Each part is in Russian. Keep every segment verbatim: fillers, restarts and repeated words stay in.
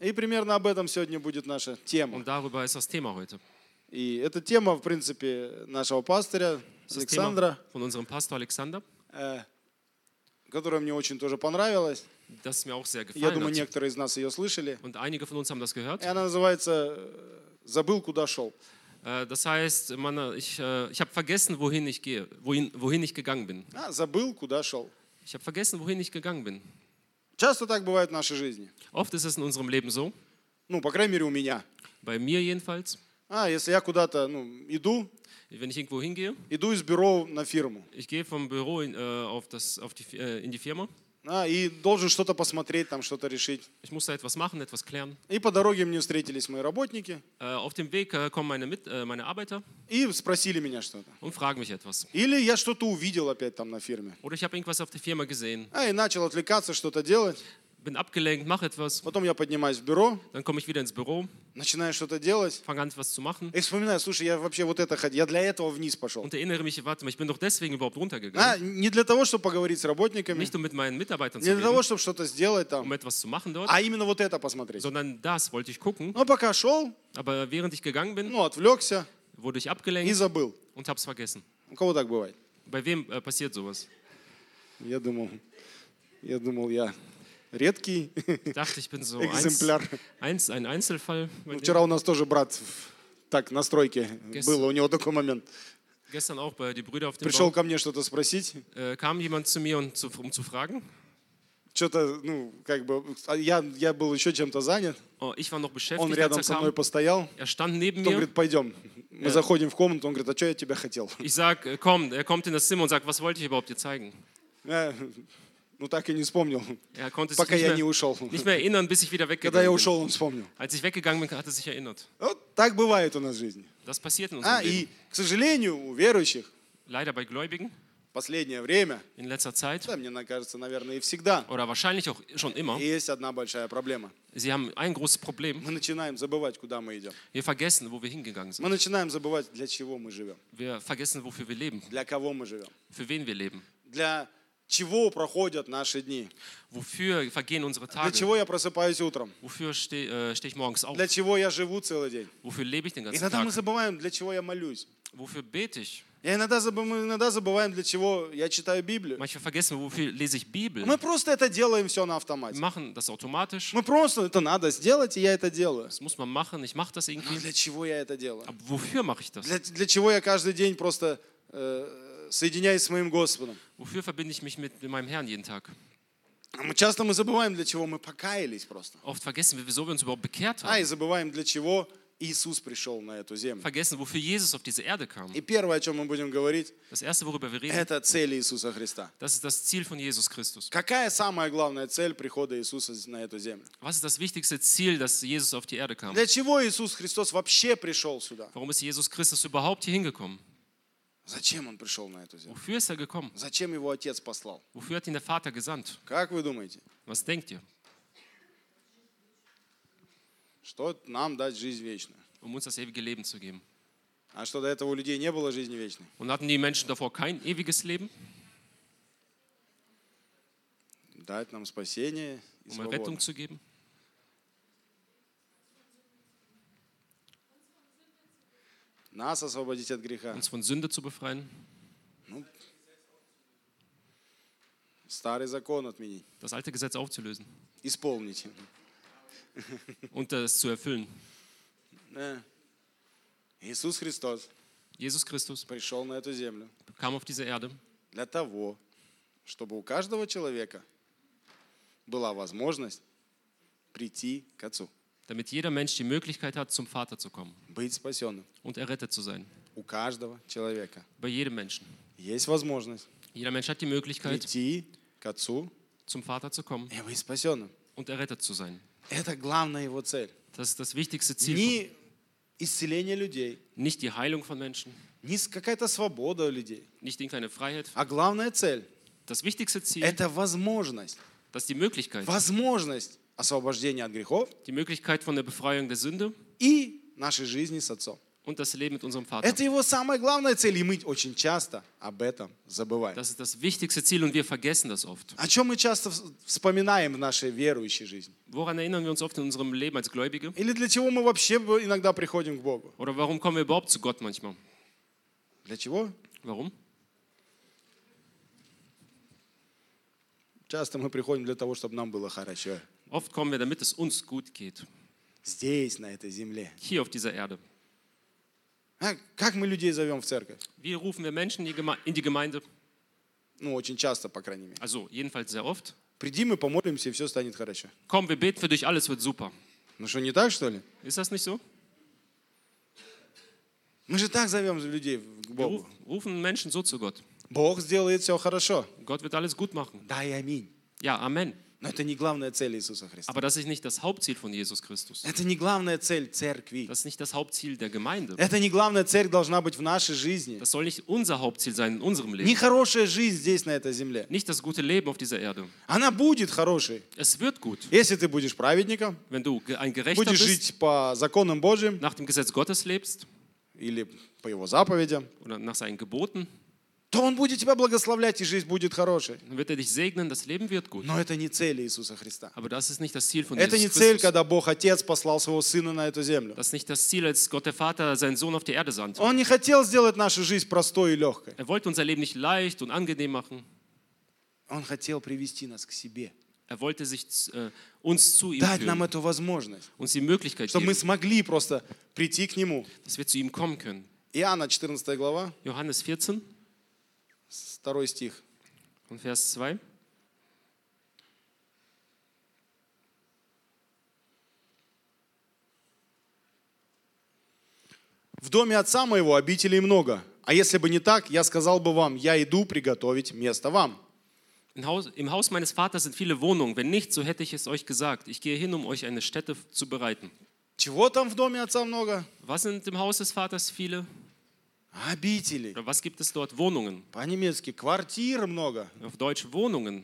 И примерно об этом сегодня будет наша тема. Und darüber ist das Thema heute. И эта тема, в принципе, нашего пастыря Das ist das Thema Александра, von unserem Pastor Alexander, э, которая мне очень тоже понравилась. das mir auch sehr Я gefallen думаю, hat. некоторые из нас ее слышали. Und einige von uns haben das gehört. И она называется «Забыл, куда шел». Äh, Das heißt, man, ich, äh, ich habe vergessen, wohin ich gehe, wohin, wohin ich gegangen bin. А, забыл, куда шел. Ich habe vergessen, wohin ich gegangen bin. Часто так бывает в нашей жизни. Oft ist es in unserem Leben so, Ну, по крайней мере, у меня. bei mir jedenfalls, А, если я куда-то ну, иду, wenn ich irgendwo hingehe, иду из бюро на фирму. ich gehe vom Büro in, äh, auf das, auf die, äh, in die Firma, А, и должен что-то посмотреть, там что-то решить. ich muss da etwas machen, etwas klären. И по дороге мне встретились мои работники Äh, auf dem Weg äh, kommen meine, Mit, äh, meine Arbeiter и спросили меня что-то. und fragen mich etwas. Или я что-то увидел опять там на фирме. Oder ich habe irgendwas auf der Firma gesehen, А, и начал отвлекаться, что-то делать. bin abgelenkt, mache etwas, Потом я поднимаюсь в бюро, dann komme ich wieder ins Büro, начинаю что-то делать. fange an, etwas zu machen И вспоминаю, слушай, я вообще вот это хотел, я для этого вниз пошел. und erinnere mich, warte mal, ich bin doch deswegen überhaupt А, runtergegangen. не для того, чтобы поговорить с работниками, Nicht um mit meinen Mitarbeitern zu не для того, reden, чтобы что-то сделать um там, etwas zu machen dort, а именно вот это посмотреть. sondern das wollte ich gucken. Но пока шел, Aber während ich gegangen bin, ну, отвлекся wurde ich и abgelenkt забыл. und habe es vergessen. У кого так бывает? Bei wem äh, passiert sowas? Я думал, я думал, я редкий Ich dachte, ich bin so eins, экземпляр. eins, ein Einzelfall. bei Ну, dem. вчера у нас тоже брат в- так на стройке Гес- было, у него такой момент. Gestern auch bei die Brüder auf dem Пришел Bau. ко мне что-то спросить, Äh, kam jemand zu mir, und zu, um zu fragen. что-то, ну, как бы, а я, я был еще чем-то занят, Oh, ich war noch он beschäftigt, als рядом er со мной kam. постоял, Er stand neben потом mir. говорит, пойдем. Мы Ja. заходим в комнату, он говорит, а что я тебя хотел? Ich sag, äh, komm, er kommt in das Zimmer und sagt, was wollte ich überhaupt dir zeigen? Э, Ну, так и не вспомнил, Er konnte sich пока nicht я не mehr, ушел. nicht mehr erinnern, bis ich wieder Когда я weggegangen bin. ушел, он вспомнил. Als ich weggegangen bin, hat er sich erinnert. Вот так бывает у нас в жизни. Das passiert in А, unserem Leben. и, к сожалению, у верующих Leider bei Gläubigen в последнее время, in letzter Zeit, да, мне кажется, наверное, и всегда, oder wahrscheinlich auch schon immer, есть одна большая проблема. sie haben ein großes Problem. Мы начинаем забывать, куда мы идем. Wir vergessen, wo wir hingegangen sind. Мы начинаем забывать, для чего мы живем, Wir vergessen, wofür wir leben, для кого мы живем, für wen wir leben. для чего проходят наши дни, Wofür vergehen unsere для Tage? чего я просыпаюсь утром, Wofür stehe äh, steh ich morgens auf? для чего я живу целый день. Wofür lebe ich den ganzen Иногда мы Tag? забываем, для чего я молюсь. Wofür bete ich? Я иногда, забы- мы иногда забываем, для чего я читаю Библию. Manchmal vergessen wir, wofür lese ich Bibel. Мы просто это делаем все на Wir автомате. machen das automatisch. Мы просто, это надо сделать, и я это делаю. Das muss man machen. Ich mache das Но irgendwie. для чего я это делаю? Aber wofür mache ich das? Для, для чего я каждый день просто э, соединяюсь с моим Господом? Wofür verbinde ich mich mit meinem Herrn jeden Tag? Мы часто мы забываем, для чего мы покаялись просто. Oft vergessen wir, wieso wir uns überhaupt bekehrt А, и haben. забываем, для чего Иисус пришел на эту землю. Vergessen, wofür Jesus auf diese Erde kam. И первое, о чем мы будем говорить, Das Erste, worüber wir reden, это цель Иисуса Христа. das ist das Ziel von Jesus Christus. Какая самая главная цель прихода Иисуса на эту землю? Was ist das wichtigste Ziel, dass Jesus auf die Erde kam? Для чего Иисус Христос вообще пришел сюда? Warum ist Jesus Christus überhaupt hier hingekommen? Зачем Он пришел на эту землю? Wofür ist er gekommen? Зачем Его Отец послал? Wofür hat ihn der Vater gesandt? Как вы думаете? Was denkt ihr? Что нам дать жизнь вечную? Um uns das ewige Leben zu geben. А что до этого у людей не было жизни вечной? Und hatten die Menschen davor kein ewiges Leben, Дать нам спасение и um Errettung свободу. zu geben? Нас освободить от греха. Uns von Sünde zu befreien? Старый закон отменить. Das alte Gesetz aufzulösen Исполнить. und es zu erfüllen. Да. Иисус Христос Jesus Christus пришел на эту землю kam auf diese Erde, для того, чтобы у каждого человека была возможность прийти к Отцу, damit jeder Mensch die Möglichkeit hat, zum Vater zu kommen быть спасенным. und errettet zu sein. У каждого человека Bei jedem Menschen. есть возможность Jeder Mensch hat die Möglichkeit, прийти к Отцу zum Vater zu kommen и быть спасенным. und errettet zu sein. Это главная его цель. Das ist das wichtigste Ziel. Не исцеление людей, Nicht die Heilung von Menschen, не какая-то свобода у людей, nicht irgendeine Freiheit. а главная цель Das wichtigste Ziel, – это возможность. das ist die Möglichkeit. Возможность освобождения от грехов Die Möglichkeit von der Befreiung der Sünde и нашей жизни с Отцом. und das Leben mit unserem Vater. Это его самая главная цель, и мы очень часто об этом забываем. Das ist das wichtigste Ziel und wir vergessen das oft. О чем мы часто вспоминаем в нашей верующей жизни? Woran erinnern wir uns oft in unserem Leben als Gläubige? Или для чего мы вообще иногда приходим к Богу? Oder warum kommen wir überhaupt zu Gott manchmal? Для чего? Warum? Часто мы приходим для того, чтобы нам было хорошо. Oft kommen wir, damit es uns gut geht. Здесь, на этой земле. Hier auf dieser Erde. А как мы людей зовем в церковь? Wie rufen wir Menschen in die Geme- in die Gemeinde? Ну, очень часто, по крайней мере. Also, jedenfalls sehr oft. Приди, мы помолимся, и все станет хорошо. Komm, wir beten für dich, alles wird super. Ну что, не так, что ли? Ist das nicht so? Мы же так зовем людей к Wir Богу. ruf- rufen Menschen so zu Gott. Бог сделает все хорошо. Gott wird alles gut machen. Да и аминь. Ja, Amen. Но это не главная цель Иисуса Христа. Aber das ist nicht das Hauptziel von Jesus Christus. Это не главная цель церкви. Das ist nicht das Hauptziel der Gemeinde. Это не главная цель должна быть в нашей жизни. Das soll nicht unser Hauptziel sein in unserem Не Leben. хорошая жизнь здесь, на этой земле. Nicht das gute Leben auf dieser Erde. Она будет хорошей, Es wird gut, если ты будешь праведником, wenn du ge- ein Gerechter будешь bist, жить по законам Божьим nach dem Gesetz Gottes lebst или по Его заповедям, oder nach seinen Geboten, то Он будет тебя благословлять, и жизнь будет хорошей. dann wird er dich segnen, das Leben wird gut. Но это не цель Иисуса Христа. Aber das ist nicht das Ziel von Это не Jesus цель, Christus. когда Бог Отец послал своего Сына на эту землю. Das ist nicht das Ziel, als Gott der Vater seinen Sohn auf die Erde sandte. Он не хотел сделать нашу жизнь простой и легкой. Er wollte unser Leben nicht leicht und angenehm machen. Он хотел привести нас к себе, Er wollte sich äh, uns zu ihm дать нам führen, эту возможность, uns die Möglichkeit чтобы мы geben, смогли просто прийти к Нему. dass wir zu ihm kommen können. Иоанна четырнадцатая глава, Johannes vierzehn второй стих. und Vers zwei. В доме отца моего обителей много, а если бы не так, я сказал бы вам, я иду приготовить место вам. Im Haus, Im Haus meines Vaters sind viele Wohnungen. Wenn nicht, so hätte ich es euch gesagt. Ich gehe hin, um euch eine Stätte zu bereiten. Чего там в доме отца много? Was sind im Haus des Vaters viele? Обителей. Oder was gibt es dort? Wohnungen. По-немецки квартир много. Auf Deutsch Wohnungen.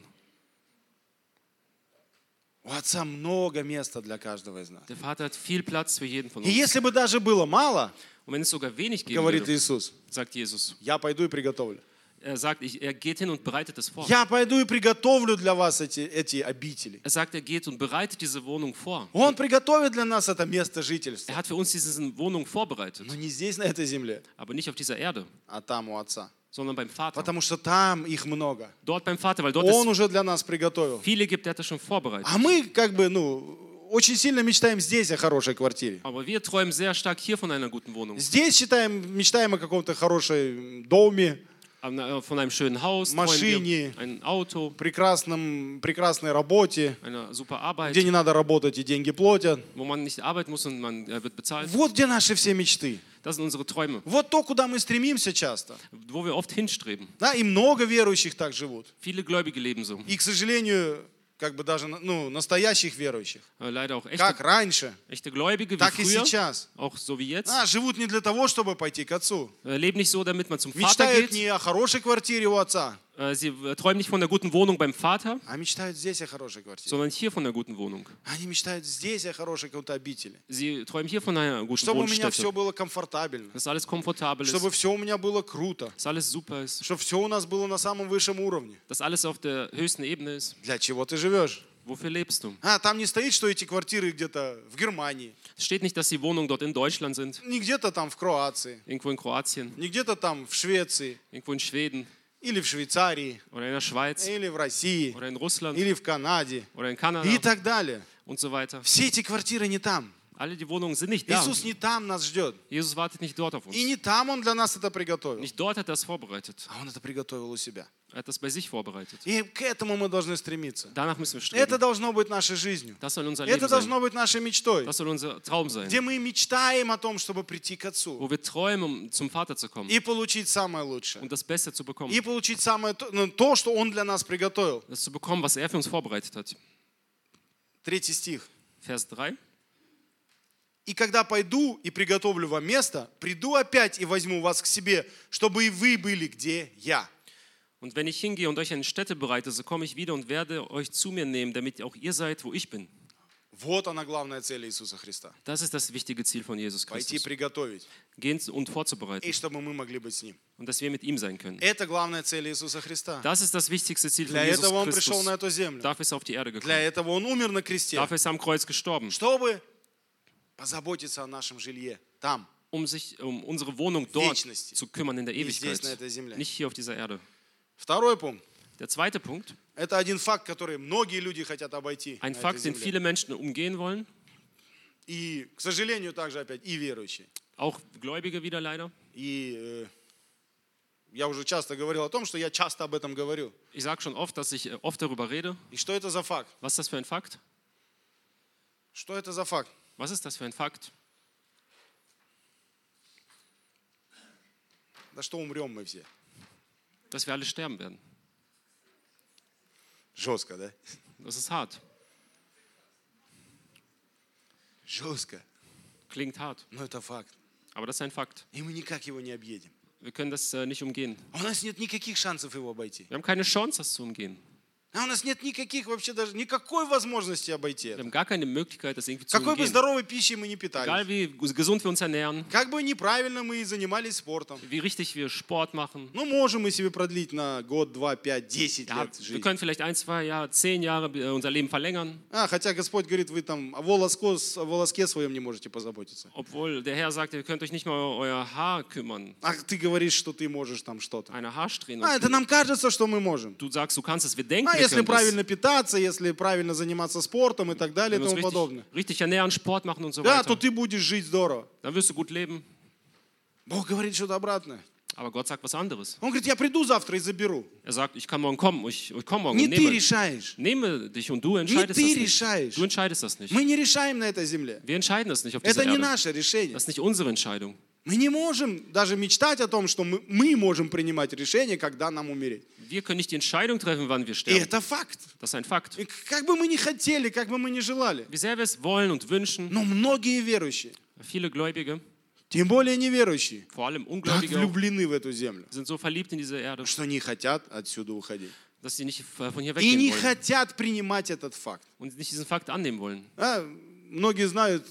У отца много места для каждого из нас. Der Vater hat viel Platz für jeden von И uns. если бы даже было мало, Und wenn es sogar wenig geben говорит würde, Иисус, sagt Jesus, я пойду и приготовлю. er sagt, ich, er geht hin und bereitet es vor. Я пойду и приготовлю для вас эти, эти обители. Er sagt, er geht und bereitet diese Wohnung vor. Он приготовит для нас это место жительства. Er hat für uns diese Wohnung vorbereitet, Но не здесь, на этой земле, aber nicht auf dieser Erde, а там у отца. sondern beim Vater. Потому что там их много. Dort beim Vater, weil dort Он es уже для нас приготовил. viele gibt, der hat das schon vorbereitet. А мы как бы, ну, очень сильно мечтаем здесь о хорошей квартире. Aber wir träumen sehr stark hier von einer guten Wohnung, Здесь считаем, мечтаем о каком-то хорошем доме, von einem schönen Haus, träumen Машине. wir, ein Auto, прекрасном, прекрасной работе, einer super Arbeit, где не надо работать и деньги платят. wo man nicht arbeiten muss und man äh, wird bezahlt. Вот где наши все мечты. Das sind unsere Träume, Вот то, куда мы стремимся часто. wo wir oft hinstreben. Да, и много верующих так живут. Viele Gläubige leben so. И, к сожалению, как бы даже ну, настоящих верующих. Äh, Leider auch echte, Как раньше, echte Gläubige wie так и früher, сейчас. auch so wie jetzt. А, живут не для того, чтобы пойти к отцу. Äh, Leben nicht so, damit man zum Vater Мечтают geht. не о хорошей квартире у отца, Äh, Sie äh, träumen nicht von der guten Wohnung beim Vater, а мечтают здесь о хорошей квартире. sondern hier von der guten Wohnung. Они мечтают здесь о хорошей какой-то обители. Sie träumen hier von einer guten Чтобы у меня все Wohnstätte, было комфортабельно. dass alles komfortabel ist, Чтобы все у меня было круто. dass alles super ist, Чтобы все у нас было на самом высшем уровне. dass alles auf der höchsten Ebene ist. Для чего ты живешь? Wofür lebst du? А, там не стоит, что эти квартиры где-то в Германии, Es steht nicht, dass die Wohnungen dort in Deutschland sind, не где-то там в Кроации, irgendwo in Kroatien, не где-то там в Швеции, irgendwo in Schweden или в Швейцарии, oder in der Schweiz или в России, oder in Russland или в Канаде oder in Kanada и так далее. und so weiter. Все эти квартиры не там. Alle die Wohnungen sind nicht da. Иисус не там нас ждет. Jesus wartet nicht dort auf uns. И не там Он для нас это приготовил, Nicht dort hat er es vorbereitet. а Он это приготовил у себя. Er hat das bei sich vorbereitet. И к этому мы должны стремиться. Danach müssen wir Это streben. должно быть нашей жизнью. Das soll unser Это Leben sein. должно быть нашей мечтой, Das soll unser Traum sein. где мы мечтаем о том, чтобы прийти к Отцу Wo wir träumen, um zum Vater zu kommen и получить самое лучшее. und das Beste zu bekommen. И получить самое то, ну, то, что Он для нас приготовил. Das zu bekommen, was er für uns vorbereitet hat. Третий стих. Vers drei. «И когда пойду и приготовлю вам место, приду опять и возьму вас к себе, чтобы и вы были, где я». Und wenn ich hingehe und euch eine Stätte bereite, so komme ich wieder und werde euch zu mir nehmen, damit auch ihr seid, wo ich bin. Вот она главная цель Иисуса Христа. Das ist das wichtige Ziel von Jesus Пойти Christus. приготовить, Gehen und vorzubereiten. и чтобы мы могли быть с Ним. Und dass wir mit ihm sein können. Это главная цель Иисуса Христа. Das ist das wichtigste Ziel von Для Jesus этого Он пришел Christus. на эту землю. Dafür ist er auf die Erde Для gekommen. этого Он умер на кресте. Dafür ist er am Kreuz gestorben. Чтобы позаботиться о нашем жилье там. Um sich um unsere Wohnung dort Вечности. zu kümmern in der Не здесь, Ewigkeit. на этой земле. Nicht hier auf dieser Erde. Второй пункт. Der zweite Punkt. Это один факт, который многие люди хотят обойти Ein на этой Fakt, den земле. viele Menschen umgehen wollen. И, к сожалению, также опять и верующие. Auch Gläubige wieder leider. И э, я уже часто говорил о том, что я часто об этом говорю. Ich sage schon oft, dass ich äh, oft darüber rede. И что это за факт? Was ist das für ein Fakt? Что это за факт? Was ist das für ein Fakt? Да что умрем мы все. Dass wir alle sterben werden. Жестко, да? Das ist hart. Жестко. Klingt hart. Но это факт. Aber das ist ein Fakt. И мы никак его не объедем. Wir können das äh, nicht umgehen. У нас нет никаких шансов его обойти. Wir haben keine Chance, das zu umgehen. А у нас нет никаких вообще даже, никакой возможности обойти Wir это. haben gar keine Möglichkeit, das irgendwie zu Какой бы umgehen. здоровой пищей мы ни Egal питались. wie gesund wir uns ernähren, Как бы неправильно мы и занимались спортом. wie richtig wir Sport machen. Ну, можем мы себе продлить на год, два, пять, десять Ja, лет wir жизни. können vielleicht ein, zwei Jahre, zehn Jahre äh, unser Leben verlängern, А, хотя Господь говорит, вы там о, волоско, о волоске своем не можете позаботиться. obwohl der Herr sagt, ihr könnt euch nicht mal um euer Haar kümmern, А ты говоришь, что ты можешь там что-то. eine Haarsträhne. А, это нам кажется, что мы можем. Du sagst, du kannst es, wir denken, А wir если können das. правильно питаться, если правильно заниматься спортом и так далее и Wenn wir uns тому richtig, подобное. richtig ernähren, Sport machen und so Да, то weiter, ты будешь жить здорово. dann wirst du gut leben. Бог говорит что-то обратное. Aber Gott sagt was anderes. Он говорит, я приду завтра и заберу. Er sagt, ich kann morgen kommen, ich, ich komme morgen Не und ты nehme, решаешь. nehme dich und du Не entscheidest ты das nicht. решаешь. Du entscheidest das nicht. Мы не решаем на этой земле. Wir entscheiden das nicht auf dieser Это не Erde. наше решение. Das ist nicht unsere Entscheidung. Мы не можем даже мечтать о том, что мы, мы можем принимать решение, когда нам умереть. Wir können nicht die Entscheidung treffen, wann wir И sterben. это факт. Das ist ein Fakt. И как бы мы ни хотели, как бы мы ни желали. Wie sehr wir es wollen und wünschen, Но многие верующие, viele Gläubige, тем более неверующие, vor allem так Ungläubige, auch, влюблены в эту землю, sind so verliebt in diese Erde, что не хотят отсюда уходить. dass sie nicht von hier И weggehen не wollen хотят принимать этот факт. und nicht diesen Fakt annehmen wollen. А, многие знают,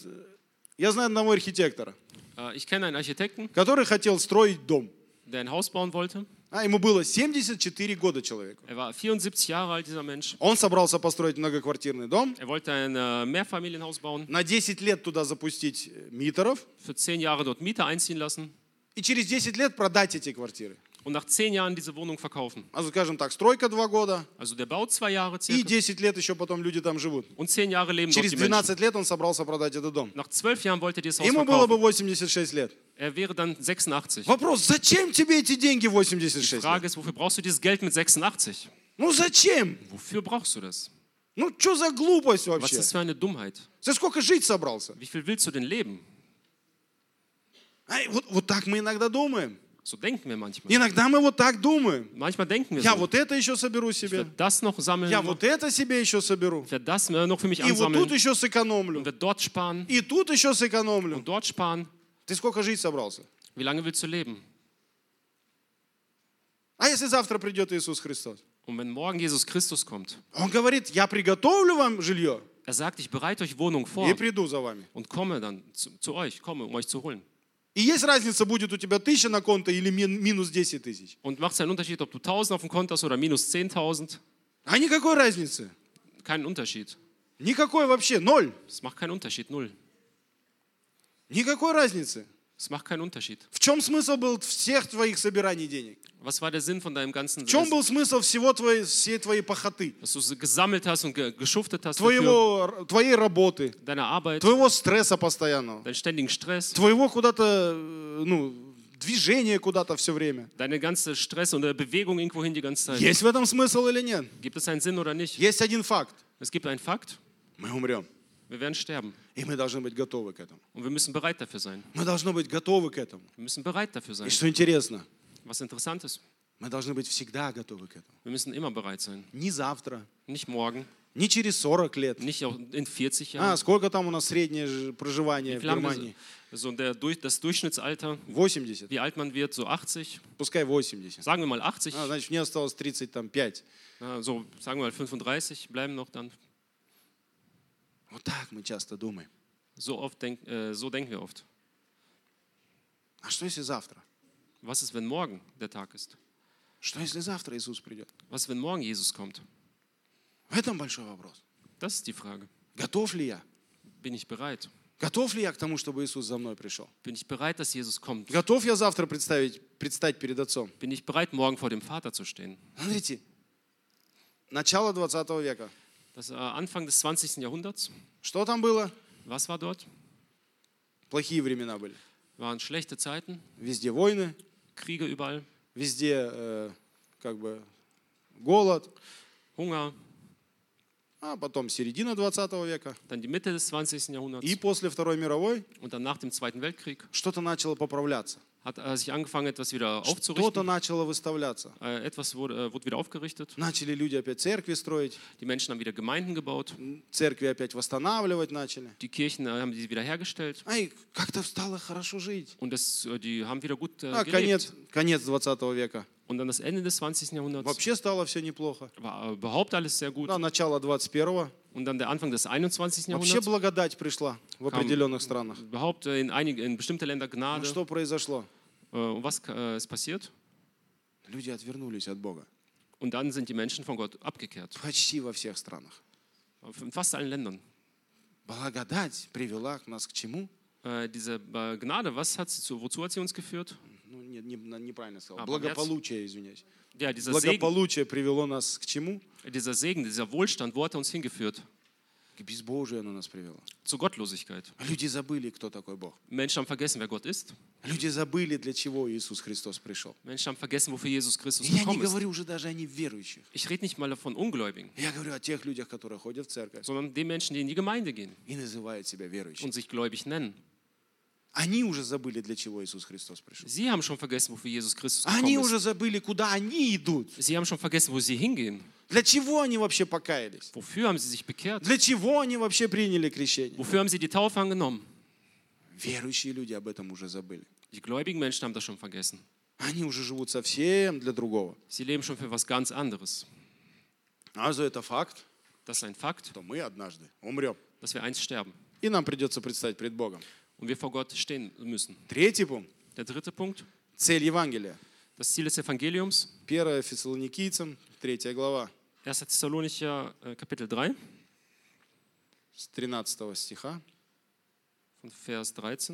я знаю одного архитектора, Äh, Ich kenne einen Architekten, который хотел строить дом. der ein Haus bauen wollte. А, ему было семьдесят четыре года человеку. Er war vierundsiebzig Jahre alt, dieser Mensch. Он собрался построить многоквартирный дом, Er wollte ein äh, Mehrfamilienhaus bauen, на десять лет туда запустить митеров für zehn Jahre dort Mieter einziehen lassen и через десять лет продать эти квартиры. und nach zehn Jahren diese Wohnung verkaufen. А, скажем так, стройка два года, Also der baut zwei Jahre и circa десять лет еще потом люди там живут. und zehn Jahre leben dort Через die Menschen. двенадцать лет он собрался продать этот дом. Nach zwölf Jahren wollte er dieses Haus Ему было бы verkaufen. восемьдесят шесть лет. Er wäre dann sechsundachtzig. Вопрос, зачем тебе эти деньги в восемьдесят Die шесть Frage лет? ist, wofür brauchst du dieses Geld mit sechsundachtzig? Ну зачем? Wofür brauchst du das? Ну что за глупость Was вообще? ist das für eine Dummheit? За сколько жить собрался? Wie viel willst du denn leben? Ай, вот, вот так мы иногда думаем. So denken wir manchmal. Иногда мы вот так думаем. Manchmal denken wir Я so. вот это еще соберу Ich себе. werde das noch sammeln, Я noch. вот это себе еще соберу. Ich werde das äh, noch für mich И вот ansammeln тут еще und сэкономлю. werde dort sparen И тут еще сэкономлю. und dort sparen. Ты сколько жить собрался? Wie lange willst du leben? А если завтра придет Иисус Христос? Und wenn morgen Jesus Christus kommt, Он говорит, я приготовлю вам жилье er sagt, ich bereite euch Wohnung vor и приду за вами. und komme dann zu, zu euch, komme, um euch zu holen. И есть разница, будет у тебя тысяча на конто или мин- минус десять тысяч? Und macht es einen Unterschied, ob du tausend auf dem Konto hast oder minus zehntausend? А никакой разницы. Keinen Unterschied. Никакой вообще, ноль. Es macht keinen Unterschied, null. Никакой разницы. Es macht keinen Unterschied. В чем смысл был всех твоих собираний денег? Was war der Sinn von deinem ganzen, В чем был смысл всего твоей, всей твоей пахоты? dass du so gesammelt hast und ge geschuftet hast dafür, Твоего, твоей работы, deiner Arbeit, твоего стресса постоянного, deinen ständigen Stress, твоего куда-то, э, ну, движения куда-то все время. deine ganze Stress und Bewegung irgendwohin die ganze Zeit. Есть в этом смысл или нет? Gibt es einen Sinn oder nicht? Есть один факт. Es gibt einen Fakt, Мы умрем. wir werden sterben. И мы должны быть готовы к этому. Und wir müssen bereit dafür sein. Мы должны быть готовы к этому. Wir müssen bereit dafür И sein. что интересно, Was interessant ist, мы должны быть всегда готовы к этому. wir müssen immer bereit sein. Не завтра, Nicht morgen, не через сорок лет. nicht auch in vierzig А, Jahren. сколько там у нас среднее ж- проживание Wie в viel haben wir Германии? so, so der, durch- das Durchschnittsalter, восемьдесят. wie alt man wird, so achtzig. Пускай восемьдесят. Sagen wir mal achtzig, А, значит, мне осталось тридцать пять. ja, so sagen wir mal fünfunddreißig, bleiben noch dann. Вот так мы часто думаем. So, oft denk, äh, so denken wir oft. А что если завтра? Was ist, wenn morgen der Tag ist? Что если завтра Иисус придет? Was ist, wenn morgen Jesus kommt? В этом большой вопрос. Das ist die Frage. Готов ли я? Bin ich bereit? Готов ли я к тому, чтобы Иисус за мной пришел? Bin ich bereit, dass Jesus kommt? Готов я завтра представить, предстать перед Отцом? Bin ich bereit, morgen vor dem Vater zu stehen? Смотрите, начало двадцатого века. Das war Anfang des zwanzigsten Jahrhunderts. Что там было? Was war dort? Плохие времена были. Waren schlechte Zeiten, Везде войны, Kriege überall, везде э, как бы голод. Hunger. А потом середина двадцатого века. Dann die Mitte des zwanzigsten Jahrhunderts. И после Второй мировой Und dann nach dem Zweiten Weltkrieg что-то начало поправляться. hat äh, sich angefangen, etwas wieder Что-то aufzurichten. начало выставляться. Äh, etwas wurde, äh, wurde wieder aufgerichtet. Начали люди опять церкви строить, Die Menschen haben wieder Gemeinden gebaut. церкви опять восстанавливать начали. Die Kirchen äh, haben sie wieder hergestellt. А и как-то стало хорошо жить. Und das, äh, die haben wieder gut äh, А gelebt. конец, конец двадцатого века. Und dann das Ende des zwanzigsten Jahrhunderts Вообще стало все неплохо. war äh, überhaupt alles sehr gut. Да, начало двадцать первого. Und dann der Anfang des einundzwanzigsten Вообще Jahrhunderts. благодать пришла в определенных странах. Überhaupt äh, in, einige, in bestimmte Länder Но Gnade. что произошло? Äh, Und was äh, ist passiert? Люди отвернулись от Бога. Und dann sind die Menschen von Gott abgekehrt. Почти во всех странах. In fast allen Ländern. Благодать привела нас к чему? Äh, diese äh, Gnade, was hat sie zu, wozu hat sie uns geführt? Ну, не, не, неправильно сказал. А, Благополучие, извиняюсь. Ja, dieser Segen, Благополучие привело нас к чему? dieser Segen, dieser Wohlstand, wo hat er uns hingeführt? К безбожию оно нас привело. Zur Gottlosigkeit. Люди забыли, кто такой Бог. Menschen haben vergessen, wer Gott ist. Люди забыли, для чего Иисус Христос пришел. Menschen haben vergessen, wofür Jesus Christus И я не gekommen ist. говорю уже даже о неверующих. Ich rede nicht mal von Ungläubigen, Я говорю о тех людях, которые ходят в церковь sondern den Menschen, die in die Gemeinde gehen и называют себя верующими. und sich gläubig nennen. Они уже забыли, для чего Иисус Христос пришел. Sie haben schon vergessen, wofür Jesus Christus Они gekommen уже ist. забыли, куда они идут. Sie haben schon vergessen, wo sie hingehen. Для чего они вообще покаялись? Wofür haben sie sich bekehrt? Для чего они вообще приняли крещение? Wofür haben sie die Taufe angenommen? Верующие люди об этом уже забыли. Die gläubigen Menschen haben das schon vergessen. Они уже живут совсем для другого. Sie leben schon für was ganz anderes. Also это факт, Das ist ein Fakt, что мы однажды умрем. dass wir einst sterben И нам придется предстать пред Богом. und wir vor Gott stehen müssen. Третий пункт. Der dritte Punkt, Цель Евангелия. das Ziel des Evangeliums, первое Фессалоникийцам, третья глава, erster Thessalonicher äh, Kapitel drei, с тринадцатого стиха. von Vers dreizehn.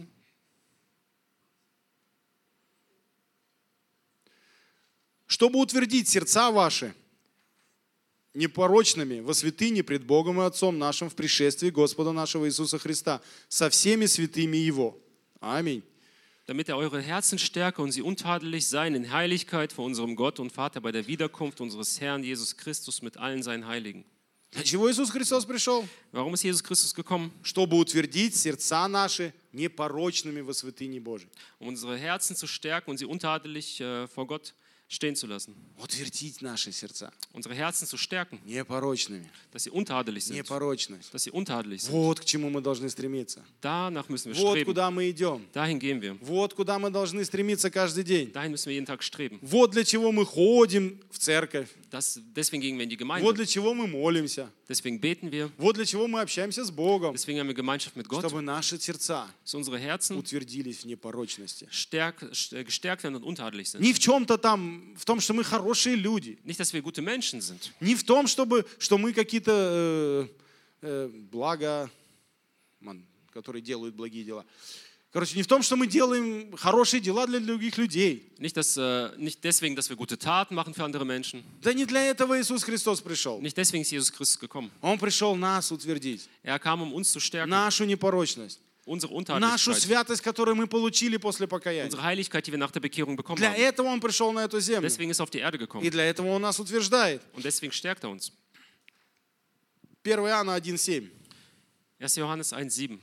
Чтобы утвердить сердца ваши непорочными во святыне пред Богом и Отцом нашим в пришествии Господа нашего Иисуса Христа со всеми святыми Его. Аминь. Damit er eure Herzen stärke und sie untadelig seien in Heiligkeit vor unserem Gott und Vater bei der Wiederkunft unseres Herrn Jesus Christus mit allen seinen Heiligen. Для чего Иисус Христос пришел? Warum ist Jesus Christus gekommen? Чтобы утвердить сердца наши непорочными во святыне Божией. Um unsere Herzen zu stärken und sie untadelig äh, vor Gott stehen zu lassen. Утвердить наши сердца Unsere Herzen zu stärken, непорочными. dass sie untadelig sind. Непорочность. Dass sie untadelig sind. Вот к чему мы должны стремиться. Danach müssen wir Вот streben. куда мы идем. Dahin gehen wir. Вот куда мы должны стремиться каждый день. Dahin müssen wir jeden Tag streben. Вот для чего мы ходим в церковь. Das, deswegen gehen wir in die Вот Gemeinde. для чего мы молимся. Deswegen beten wir. Вот для чего мы общаемся с Богом. Deswegen haben wir Gemeinschaft mit Gott. Чтобы наши сердца Dass unsere Herzen утвердились в непорочности. stärk, st- gestärkt werden und untadelig sind. Не в чем-то там, в том, что мы хорошие люди. Nicht, dass wir gute Menschen sind. Не в том, чтобы, что мы какие-то э, э, блага, ман, которые делают благие дела. Короче, не в том, что мы делаем хорошие дела для других людей. Nicht, dass, äh, nicht deswegen, dass wir gute Taten machen für andere Menschen. Да не для этого Иисус Христос пришел. Nicht deswegen ist Jesus Christus gekommen. Он пришел нас утвердить. Er kam, um uns zu stärken. Нашу непорочность. Unsere Нашу Untadelichkeit. святость, которую мы получили после покаяния. Unsere Heiligkeit, die wir nach der Bekehrung bekommen Для haben. этого Он пришел на эту землю. Deswegen ist er auf die Erde И gekommen. для этого Он нас утверждает. Und deswegen stärkt er uns. первое Иоанна один семь. erster Johannes eins sieben.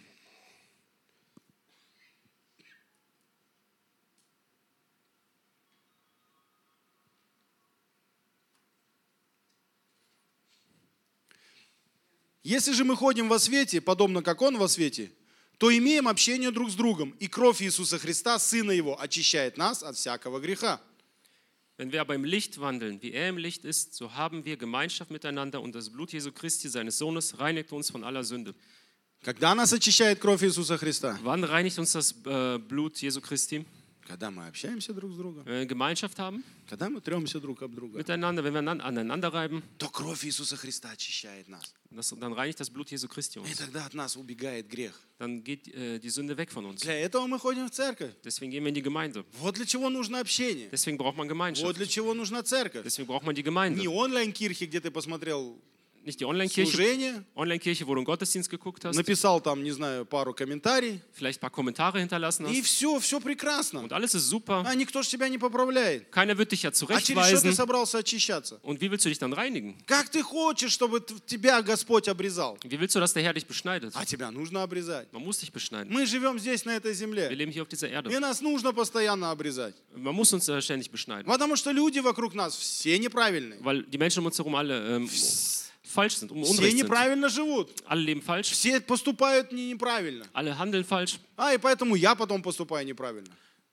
Если же мы ходим во свете, подобно как Он во свете, то имеем общение друг с другом, и кровь Иисуса Христа, Сына Его, очищает нас от всякого греха. Wenn wir aber im Licht wandeln, wie er im Licht ist, so haben wir Gemeinschaft miteinander und das Blut Jesu Christi, seines Sohnes, reinigt uns von aller Sünde. Когда нас очищает кровь Иисуса Христа? Wann reinigt uns das äh, Blut Jesu Christi? Когда мы общаемся друг с другом, Wenn wir Gemeinschaft haben когда мы тремся друг об друга, miteinander, wenn wir anan- aneinander reiben, то кровь Иисуса Христа очищает нас. das, dann reinigt das Blut Jesu Christi И uns. тогда от нас убегает грех. Dann geht äh, die Sünde weg von uns. Для этого мы ходим в церковь. Deswegen gehen wir in die Gemeinde. Вот для чего нужно общение. Deswegen braucht man Вот Gemeinschaft. для чего нужна церковь. Deswegen braucht man die Не Gemeinde. онлайн-кирхи, где ты посмотрел Nicht die Online-Kirche, служение, Online-Kirche, wo du einen Gottesdienst geguckt hast, написал там, не знаю, пару комментариев, vielleicht ein paar Kommentare hinterlassen и hast. все, все прекрасно. Und alles ist super. А никто же тебя не поправляет. Keiner wird dich ja А через что ты zurechtweisen. собрался очищаться? Und wie willst du dich dann reinigen? Как ты хочешь, чтобы т- тебя Господь обрезал? Wie willst du, dass der Herr dich beschneidet? А тебя нужно обрезать. Man muss dich beschneiden. Мы живем здесь, на этой Wir земле. leben hier auf dieser Erde. И нас нужно постоянно обрезать. Man muss uns äh, ständig beschneiden. Потому что люди вокруг нас все неправильные. Weil die Menschen um uns herum alle ähm, falsch sind, um Все unrecht sind. неправильно живут. Alle leben falsch, Все поступают не- неправильно. alle handeln falsch. А, и поэтому я потом поступаю неправильно.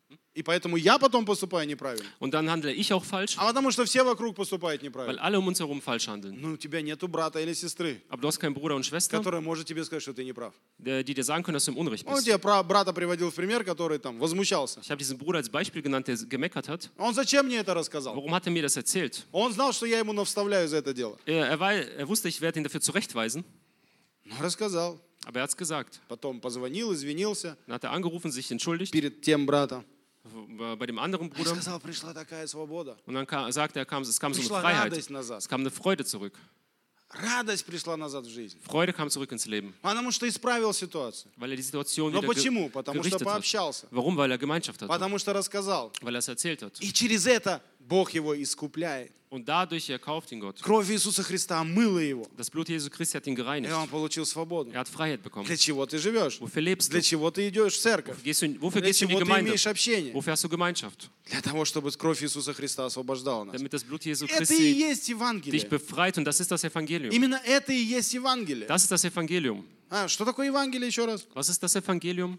И поэтому я потом поступаю неправильно. Und dann handle ich auch falsch, А потому что все вокруг поступают weil неправильно. alle um uns herum falsch handeln. Ну, у тебя нету брата или сестры, Aber du hast keinen Bruder und Schwester, который может тебе сказать, что ты не прав. der- die dir sagen können, dass du im Unrecht Он bist. тебе про брата приводил в пример, который там возмущался. Ich habe diesen Bruder als Beispiel genannt, der gemeckert hat. Он зачем мне это рассказал? Warum hat er mir das erzählt? Он знал, что я ему навставляю за это дело. Er, er, war, er wusste, ich werde ihn dafür zurechtweisen, Ну, рассказал. aber er hat es gesagt. Потом позвонил, извинился Dann hat er angerufen, sich entschuldigt перед тем братом. w- bei dem anderen И Bruder. сказал, пришла такая свобода. Und dann kam, sagte er, kam, es kam so eine Пришла Freiheit. радость назад. Es kam eine Freude zurück. Радость пришла назад в жизнь. Freude kam zurück ins Leben, Потому что исправил ситуацию. weil er die Situation Но wieder ge почему? Потому что gerichtet hat. пообщался. Warum? Weil er Gemeinschaft hatte, Потому что рассказал. weil er es erzählt hat. И через это Бог его искупляет. Und dadurch erkauft ihn Gott. Кровь Иисуса Христа омыла его. Das Blut Jesu Christi hat ihn И gereinigt. он получил свободу. Er hat Freiheit bekommen. Для чего ты живешь? Wofür lebst du? Для чего ты идешь в церковь? Gehst du in, wofür Для gehst du in die чего ты Gemeinde? имеешь общение? Wofür hast du Gemeinschaft? Для того, чтобы кровь Иисуса Христа освобождала нас. Damit das Blut Jesu Это и Christi есть dich Евангелие. befreit, und das ist das Evangelium. Именно это и есть Евангелие. Das ist das Evangelium. А, что такое Евангелие еще раз? Was ist das Evangelium?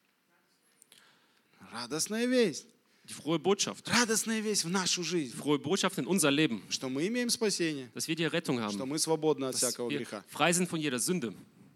Радостная весть. Die frohe Botschaft. Радостная весть в нашу жизнь. Die frohe Botschaft in unser Leben, Что мы имеем спасение. dass wir die Rettung Что haben, мы свободны от dass всякого wir греха. frei sind von jeder Sünde.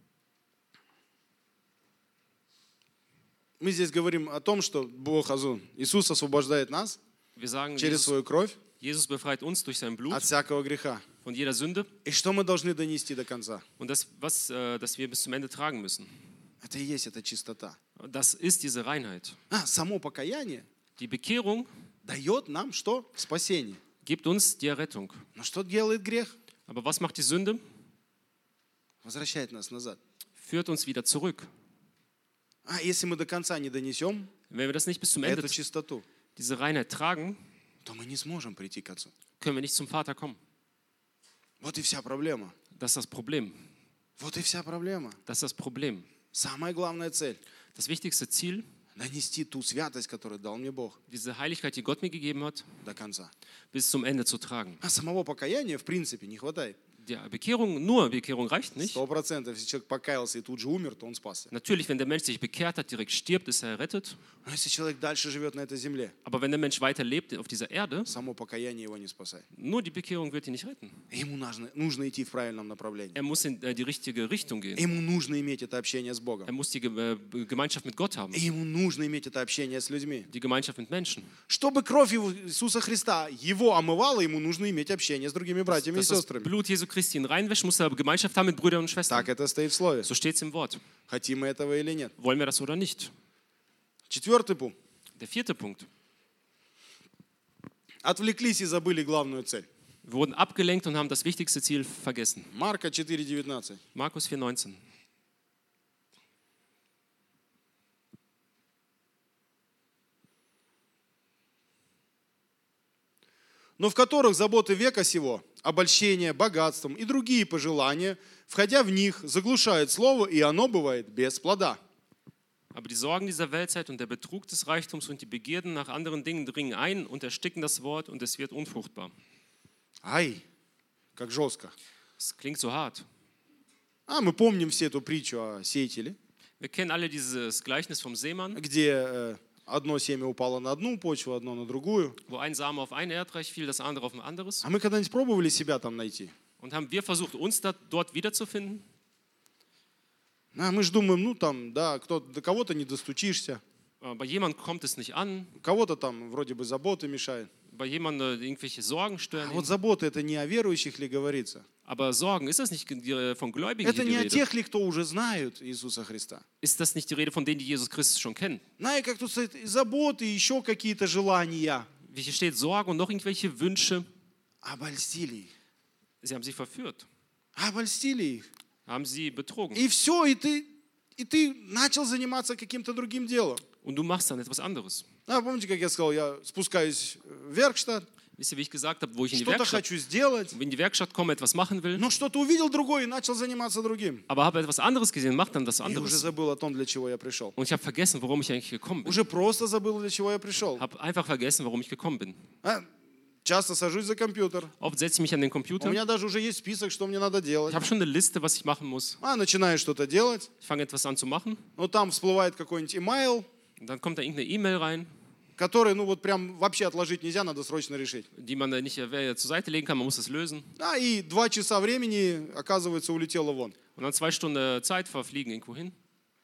Мы здесь говорим о том, что Бог Азун, Иисус освобождает нас Wir sagen, через Jesus, свою кровь Jesus befreit uns durch sein Blut от всякого греха. von jeder Sünde, И что мы должны донести до конца? und das, was, äh, das wir bis zum Ende tragen müssen. Это и есть эта чистота. Das ist diese Reinheit. А, само покаяние Die Bekehrung дает нам что? Спасение. gibt uns die Errettung. Но что делает грех? Aber was macht die Sünde? Возвращает нас назад. Führt uns wieder zurück. А если мы до конца не донесем Wenn wir das nicht bis zum Ende, эту чистоту, diese Reinheit tragen, то мы не сможем прийти к Отцу. können wir nicht zum Vater kommen. Вот и вся проблема. Das ist das Problem. Вот и вся проблема. Das ist das Problem. Самая главная цель Das wichtigste Ziel, – донести ту святость, которую дал мне Бог, diese Heiligkeit, die Gott mir gegeben hat, до конца. bis zum Ende zu tragen. А самого покаяния, в принципе, не хватает. Die Bekehrung, nur Bekehrung reicht nicht. Сто процентов, если человек покаялся и тут же умер, то он спасся. Natürlich, wenn der Mensch sich bekehrt hat, direkt stirbt, ist er errettet. Но если человек дальше живет на этой земле, Aber wenn der Mensch weiter lebt auf dieser Erde, само покаяние его не спасает. nur die Bekehrung wird ihn nicht retten. Ему нужно, нужно идти в правильном направлении. Er muss in äh, die richtige Richtung gehen. Ему нужно иметь это общение с Богом. Er muss die Ge- äh, Gemeinschaft mit Gott haben, И ему нужно иметь это общение с людьми. die Gemeinschaft mit Menschen. Чтобы кровь его- Иисуса Христа его омывала, ему нужно иметь общение с другими братьями и Dass das сестрами. Blut Jesu Christi ihn reinwäscht, muss er Gemeinschaft haben mit Brüdern und Schwestern. Так это стоит в слове. So steht es im Wort. Хотим мы этого или нет. Wollen wir das oder nicht? Четвертый пункт. Der vierte Punkt. Отвлеклись и забыли главную цель. Wir wurden abgelenkt und haben das wichtigste Ziel vergessen. Марка четыре девятнадцать. Markus vier neunzehn. Но в которых заботы века сего, обольщение богатством и другие пожелания, входя в них, заглушают слово, и оно бывает без плода. Aber die Sorgen dieser Weltzeit und der Betrug des Reichtums und die Begierden nach anderen Dingen dringen ein und ersticken das Wort, und es wird unfruchtbar. Ай, как жестко. Das klingt so hart. А мы помним все эту притчу о сеятеле, Wir kennen alle dieses Gleichnis vom Seemann, где э, одно семя упало на одну почву, одно на другую. wo ein Same auf ein Erdreich fiel, das andere auf ein anderes. А мы когда-нибудь пробовали себя там найти? Und haben wir versucht, uns da, dort wiederzufinden? А мы же думаем, ну там, да, кто, до кого-то не достучишься, Bei jemandem kommt es nicht an, кого-то там вроде бы заботы мешают. bei jemandem irgendwelche Sorgen stören А ihn. вот забота это не о верующих ли говорится? Aber Sorgen, ist das nicht die- von Gläubigen Это hier не die о Rede? тех ли, кто уже знают Иисуса Христа? Ist das nicht die Rede von denen, die Jesus Christus schon kennen? Знаете, как тут стоит и заботы, и еще какие-то желания. Wie hier steht, Sorgen und noch irgendwelche Wünsche. Обольстили их. Sie haben sie verführt, Обольстили их. haben sie betrogen. И все, и ты, и ты начал заниматься каким-то другим делом. Und du machst dann etwas anderes. А, помните, как я сказал, я спускаюсь в Веркштадт, Wisst ihr, wie ich gesagt habe, wo ich in die что-то Werkstatt, хочу сделать, in die Werkstatt komme, etwas machen will, но что-то увидел другое и начал заниматься другим. aber habe etwas anderes gesehen, mach dann das И уже anderes. забыл о том, для чего я пришел. Und ich habe vergessen, warum ich eigentlich gekommen bin. Уже просто забыл, для чего я пришел. Habe einfach vergessen, warum ich gekommen bin. А, часто сажусь за компьютер. Oft setze ich mich an den У Computer. меня даже уже есть список, что мне надо делать. Ich habe schon eine Liste, was ich machen muss. А, начинаю что-то делать. Ich fange etwas an zu machen. Но там всплывает какой-нибудь имейл, Und dann kommt da irgendeine E-Mail rein, который, ну вот прям вообще отложить нельзя, надо срочно решить. die man da nicht äh, zur Seite legen kann. Man muss das lösen. А, и два часа времени, оказывается, улетело вон. Und dann zwei Stunden Zeit verfliegen irgendwo hin.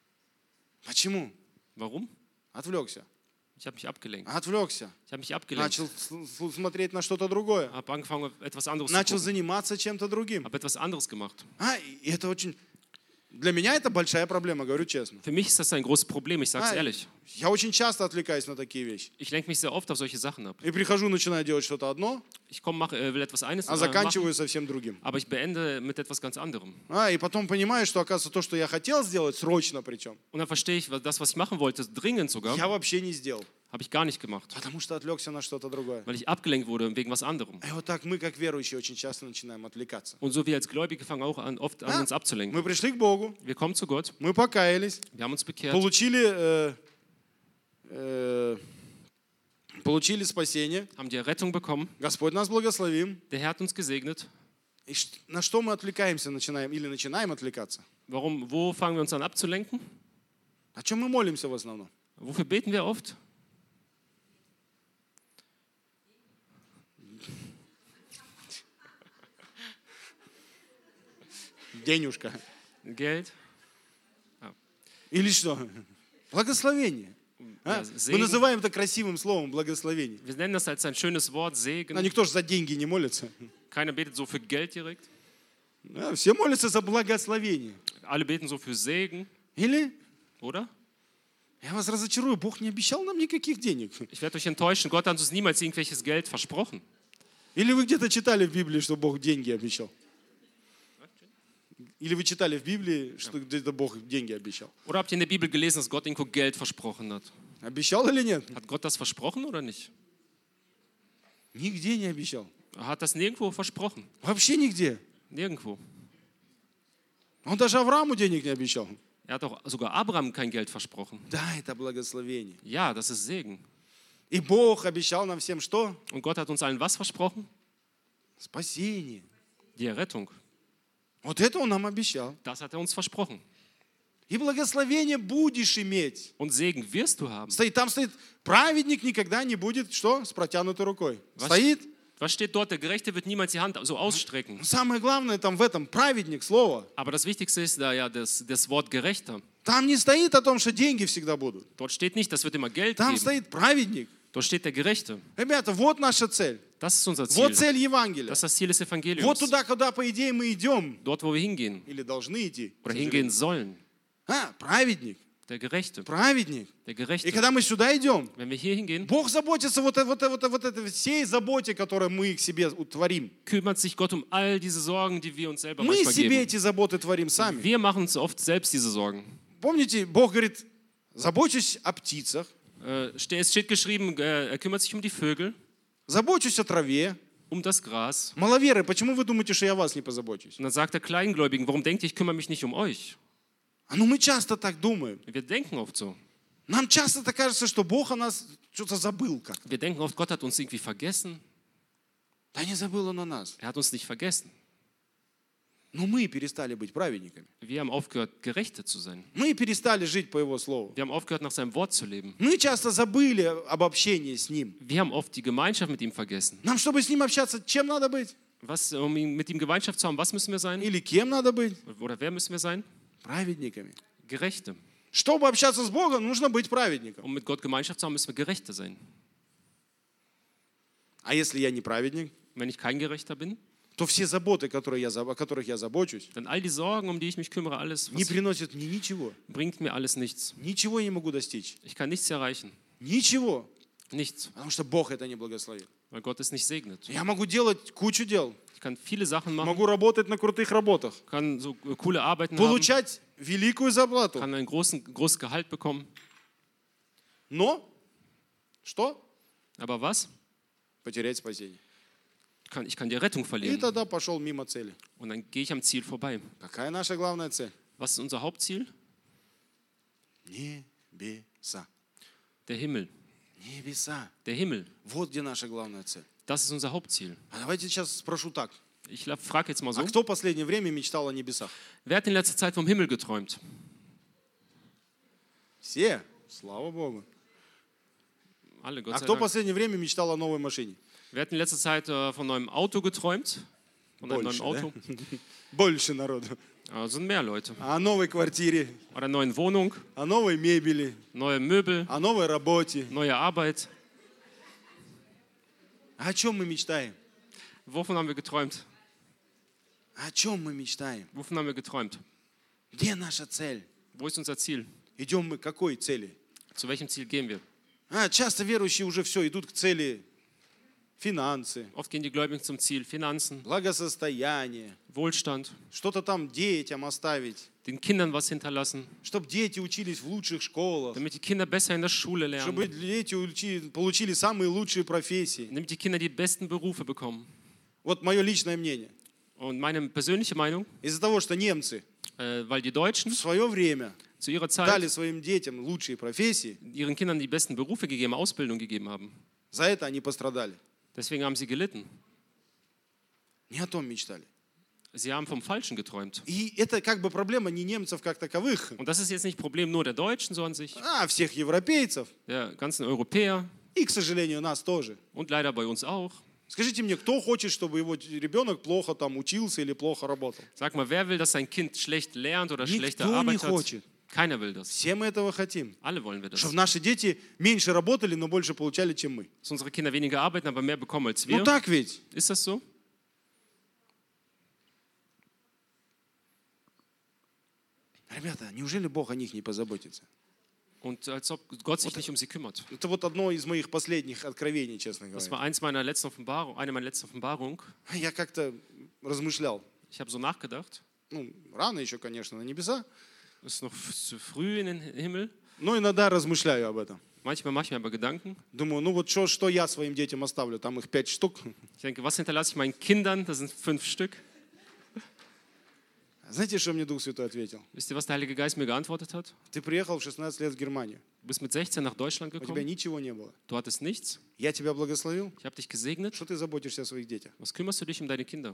Почему? Warum? Отвлекся. Ich habe mich abgelenkt. Отвлекся. Ich habe mich abgelenkt. Начал с- смотреть на что-то другое. Habe angefangen, etwas anderes Начал zu gucken. заниматься чем-то другим. Habe etwas anderes gemacht. А, и это очень... Для меня это большая проблема, говорю честно. Für mich ist das ein großes Problem, ich sage es А, ehrlich. я очень часто отвлекаюсь на такие вещи. Ich lenke mich sehr oft auf solche Sachen ab. И прихожу, начинаю делать что-то одно, Ich komme, mache, äh, will etwas eines а äh, machen, заканчиваю совсем другим. aber ich beende mit etwas ganz anderem. А, и потом понимаю, что, оказывается, то, что я хотел сделать, срочно причем, Und dann verstehe ich, was- das, was ich machen wollte, dringend sogar, я вообще не сделал. habe ich gar nicht gemacht, Потому что отвлекся на что-то другое. weil ich abgelenkt wurde wegen was anderem. И вот так мы, как верующие, очень часто начинаем отвлекаться. Und so wie als Gläubige fangen auch an, oft an, А, uns abzulenken. мы пришли к Богу, Wir kommen zu Gott, мы покаялись, wir haben uns bekehrt, получили, э, э, получили спасение, haben die Rettung bekommen, Господь нас благословил. der Herr hat uns gesegnet. И ш- на что мы отвлекаемся, начинаем или начинаем отвлекаться? Warum, wo fangen wir uns an abzulenken? О чем мы молимся в основном? Wofür beten wir oft? Денюшка. Geld? Или что? Благословение. А? Ja, Мы Segen. называем это красивым словом благословение. Wir nennen das als ein schönes Wort, А Segen. никто же за деньги не молится. Keiner betet so für Geld direkt. Да, все молятся за благословение. Alle beten so für Segen, Или, oder? я вас разочарую, Бог не обещал нам никаких денег. Ich werde euch enttäuschen, Gott hat uns niemals irgendwelches Geld versprochen. Или вы где-то читали в Библии, что Бог деньги обещал? Или вы читали в Библии, что где-то Бог деньги обещал? Oder habt ihr in der Bibel gelesen, dass Gott irgendwo Geld versprochen hat? Обещал или нет? Hat Gott das versprochen oder nicht? Нигде не обещал. Er hat das nirgendwo versprochen. Вообще нигде. Nirgendwo. Он даже Аврааму денег не обещал. Er hat auch sogar Abraham kein Geld versprochen. Да, это благословение. Ja, das ist Segen. И Бог обещал нам всем что? Und Gott hat uns allen was versprochen? Спасение. Die Errettung. Вот это Он нам обещал. Das hat er uns versprochen. И благословение будешь иметь. Und Segen wirst du haben. Стоит, там стоит, праведник никогда не будет, что? С протянутой рукой. Was, Стоит. was steht dort? Der Gerechte wird niemals die Hand so ausstrecken. Но самое главное там в этом, праведник, слово. Aber das Wichtigste ist da ja das, das Wort Gerechter. Там не стоит о том, что деньги всегда будут. Dort steht nicht, das wird immer Geld Там geben. стоит праведник. Dort steht der Gerechte. Ребята, вот наша цель. Das ist unser Ziel. Вот цель Евангелия. Das ist das Ziel des Вот Evangeliums. туда, куда, по идее, мы идем. Dort, wo wir hingehen Или должны идти. к oder сожалению. hingehen sollen. А, праведник. Der Gerechte. Праведник. Der И Gerechte. когда мы сюда идем, Wenn wir hier hingehen, Бог заботится вот, вот, вот, вот этой всей заботе, которую мы к себе утворим. kümmert sich Gott um all diese Sorgen, die wir uns selber Мы manchmal себе geben. эти заботы творим сами. Wir machen uns oft selbst diese Sorgen. Помните, Бог говорит, забочусь о птицах, Äh, ste- Es steht geschrieben, äh, er kümmert sich um die Vögel, забочусь о траве. um das Gras. Маловеры, почему вы думаете, что я о вас не позабочусь? Und dann sagt der Kleingläubigen, warum denkt ihr, ich kümmere mich nicht um euch? А ну мы часто так думаем. Wir denken oft so. Нам часто так кажется, что Бог о нас что-то забыл как. Wir denken oft, Gott hat uns irgendwie vergessen. Да не забыл Он о нас. Er hat uns nicht vergessen. Но мы перестали быть праведниками. Wir haben aufgehört, Gerechte zu sein. Мы перестали жить по Его Слову. Wir haben aufgehört, nach seinem Wort zu leben. Мы часто забыли об общении с Ним. Wir haben oft die Gemeinschaft mit ihm vergessen. Нам, чтобы с Ним общаться, чем надо быть? Was, um ihn- mit ihm Gemeinschaft zu haben, was müssen wir sein? Или кем надо быть? Oder wer müssen wir sein? праведниками. Gerechte. Чтобы общаться с Богом, нужно быть праведником. Um mit Gott Gemeinschaft zu haben, müssen wir Gerechte sein. А если я не праведник, Wenn ich kein Gerechter bin, то все заботы, которые я, о которых я забочусь, dann all die Sorgen, um die ich mich kümmere, alles не was приносят мне ничего. bringt mir alles nichts. Ничего я не могу достичь. Ich kann nichts erreichen. Ничего. Nichts, Потому что Бог это не благословит. weil Gott es nicht segnet. Я могу делать кучу дел. Ich kann viele Sachen machen, Могу работать на крутых работах. kann so coole Arbeiten haben, Получать великую зарплату. kann ein großen, großes Gehalt bekommen. Но что? Aber was? Потерять спасение. Ich kann, ich kann die Rettung И verlieren. тогда пошел мимо цели. Und dann gehe ich am Ziel vorbei. Какая наша главная цель? Was ist unser Hauptziel? Небеса. Der Himmel. Небеса. Der Himmel. Вот где наша главная цель. Das ist unser Hauptziel. А давайте сейчас спрошу так. Ich frage jetzt mal А so. кто в последнее время мечтал о небесах? Wer hat in letzter Zeit vom Himmel geträumt? Все. Слава Богу. Alle, Gott А sei кто в Dank. последнее время мечтал о новой машине? Wer hat in letzter Zeit äh, von neuem Auto geträumt? Von einem neuen Больше, Auto? да? Больше народу. Äh, sind mehr Leute. О новой квартире, Oder neuen Wohnung, о новой мебели, neue Möbel, о новой работе. neue Arbeit. О чем мы мечтаем? Wovon haben wir geträumt? О чем мы мечтаем? Wovon haben wir geträumt? Где наша цель? Wo ist unser Ziel? Идем мы к какой цели? Zu welchem Ziel gehen wir? А, часто верующие уже все, идут к цели финансы, Oft gehen die Gläubigen zum Ziel Finanzen, благосостояние, Wohlstand, что-то там детям оставить, den Kindern was hinterlassen, чтобы дети учились в лучших школах, damit die Kinder besser in der Schule чтобы lernen, дети учи- получили самые лучшие профессии. damit die Kinder die besten Berufe bekommen. Вот мое личное мнение. Und meine persönliche Meinung, Из-за того, что немцы äh, weil die Deutschen в свое время zu ihrer дали Zeit своим детям лучшие профессии, ihren Kindern die besten Berufe gegeben, Ausbildung gegeben haben. за это они пострадали. Deswegen haben sie gelitten. Не о том мечтали. Sie haben vom Falschen geträumt. И это как бы проблема не немцев как таковых, Und das ist jetzt nicht Problem nur der Deutschen so an sich, а всех европейцев. der ganzen Europäer И, к сожалению, нас тоже. und leider bei uns auch. Скажите мне, кто хочет, чтобы его ребенок плохо там учился или плохо работал? Sag mal, wer will, dass sein Kind schlecht lernt oder schlechte Никто не Arbeit hat? хочет. Keiner will das. Все мы этого хотим. Alle wollen wir das. Чтобы наши дети меньше работали, но больше получали, чем мы. Dass unsere Kinder weniger arbeiten, aber mehr bekommen als wir. Ну так ведь? Ist das so? Ребята, неужели Бог о них не позаботится? Und als ob Gott sich nicht um sie kümmert. Это вот одно из моих последних откровений, честно Das говоря. war eins meiner letzten Offenbarung, eine meiner letzten Offenbarungen. Я как-то размышлял. Ich habe so nachgedacht. Ну, рано еще, конечно, на небеса, Es ist noch zu früh in den Himmel. но иногда размышляю об этом. Manchmal mache ich mir aber Gedanken. Думаю, ну вот что, что я своим детям оставлю? Там их пять штук. Ich denke, was hinterlasse ich meinen Kindern? Das sind fünf Stück. Знаете, что мне Дух Святой ответил? Wisst ihr, was der Heilige Geist mir geantwortet hat? Ты приехал в шестнадцать лет в Германию. Du bist mit sechzehn nach Deutschland У тебя gekommen. ничего не было. Du hattest nichts. Я тебя благословил. Ich habe dich gesegnet. Что ты заботишься о своих детях? Was kümmerst du dich um deine Kinder?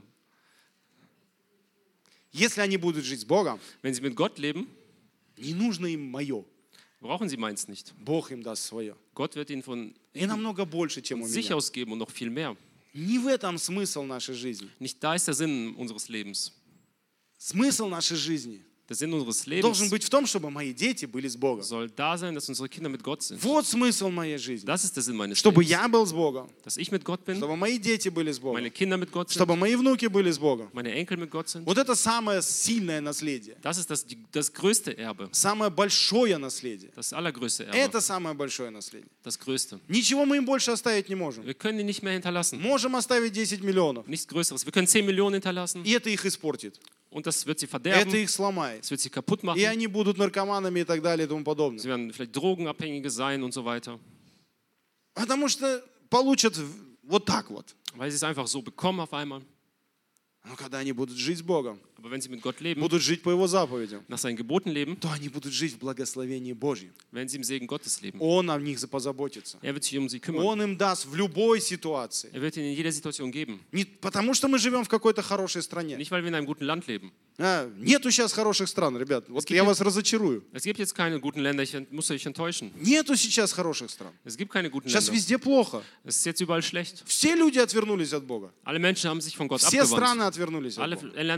Если они будут жить с Богом, Wenn sie mit Gott leben, не нужно им мое. brauchen sie meins nicht. Бог им даст свое. Gott wird ihnen von И намного больше, чем у sich меня. aus geben und noch viel mehr. Не в этом смысл нашей жизни. Nicht da ist der Sinn unseres Lebens. Смысл нашей жизни Der Sinn unseres должен Lebens быть в том, чтобы мои дети были с Богом. soll da sein, dass unsere Kinder mit Gott sind. Вот смысл моей жизни. Das ist der Sinn meines Чтобы Lebens. я был с Bogом, Dass ich mit Gott bin, чтобы мои дети были с meine Богом, Kinder mit Gott sind, чтобы мои внуки были с Богом. meine Enkel mit Gott sind. Вот это самое сильное наследие. Das ist das, die, das größte Erbe. Самое большое наследие. Das allergrößte Erbe. Это самое большое наследие. Das größte. Ничего мы им больше оставить не можем. Wir können ihn nicht mehr hinterlassen. Можем оставить десять миллионов. Nichts Größeres. Wir können zehn Millionen hinterlassen И это их испортит. und das wird sie Это verderben. их сломает. Das wird sie kaputt machen. И они будут наркоманами и так далее и тому Sie подобное. werden vielleicht Drogenabhängige sein und so weiter. Потому что получат вот так вот. Weil sie es einfach so bekommen auf einmal. Но когда они будут жить с Богом, Aber wenn sie mit Gott leben, будут жить по Его заповедям, nach seinen Geboten leben, то они будут жить в благословении Божьем. werden sie im Segen Gottes leben. Он о них позаботится. Er wird sich um sie kümmern. Он им даст в любой ситуации. Er wird ihnen in jeder Situation geben. Не потому, что мы живем в какой-то хорошей стране. Nicht, weil wir in einem guten Land leben. А, нету сейчас хороших стран, ребят. Вот я вас разочарую. Es gibt jetzt keine guten Länder, ich muss euch enttäuschen. Нету сейчас хороших стран. Es gibt keine guten Сейчас Länder. везде плохо. Es ist jetzt überall schlecht. Все люди отвернулись от Бога. Alle Menschen haben sich von Gott Все страны abgewandt. отвернулись от Alle Бога. Länder haben sich abgewandt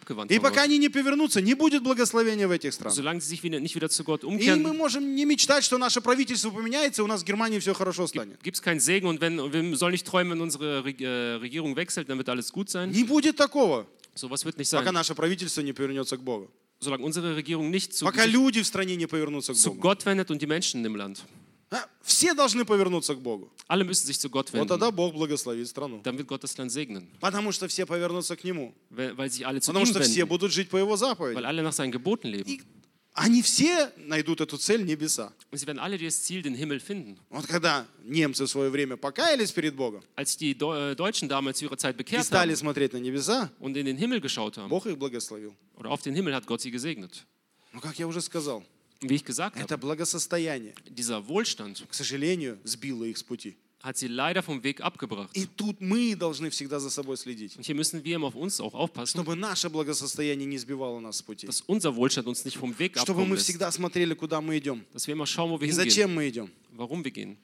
abgewandt И von пока Gott. они не повернутся, не будет благословения в этих странах. Solange sie sich wieder, nicht wieder zu Gott И мы umkehren, можем не мечтать, что наше правительство поменяется, и у нас в Германии все хорошо станет. gibt es keinen Segen. Und wenn, und wir sollen nicht träumen, wenn unsere Reg- äh, Regierung wechselt, dann wird alles gut sein. Не будет такого, So was wird nicht пока sein. наше правительство не повернется к Богу. Solange unsere Regierung nicht zu, Пока sich люди в стране не повернутся к zu Богу. Gott wendet und die Menschen im Land. А? Все должны повернуться к Богу. Alle müssen sich zu Gott Вот wenden. тогда Бог благословит страну. Dann wird Gott das Land segnen. Потому что все повернутся к Нему. Weil, weil sich alle zu Потому ihm что все wenden. будут жить по Его заповеди. Weil alle nach seinen Geboten leben. И они все найдут эту цель небеса. Und sie werden alle das Ziel, den Himmel finden. Вот когда немцы в свое время покаялись перед Богом Als die Deu- äh, Deutschen damals zu ihrer Zeit и bekehrt стали haben смотреть на небеса, und in den Himmel geschaut haben, Бог их благословил. oder auf den Himmel hat Gott sie gesegnet. Но, как я уже сказал, Und wie ich gesagt это habe, благосостояние, dieser Wohlstand к сожалению, сбило их с пути. hat sie leider vom Weg abgebracht. И тут мы должны всегда за собой следить, Und hier müssen wir immer auf uns auch aufpassen, чтобы наше благосостояние не сбивало нас с пути. dass unser Wohlstand uns nicht vom Weg Чтобы abkommen мы lässt. всегда смотрели, куда мы идем Dass wir immer schauen, wo wir и hingehen, зачем мы идем. warum wir gehen.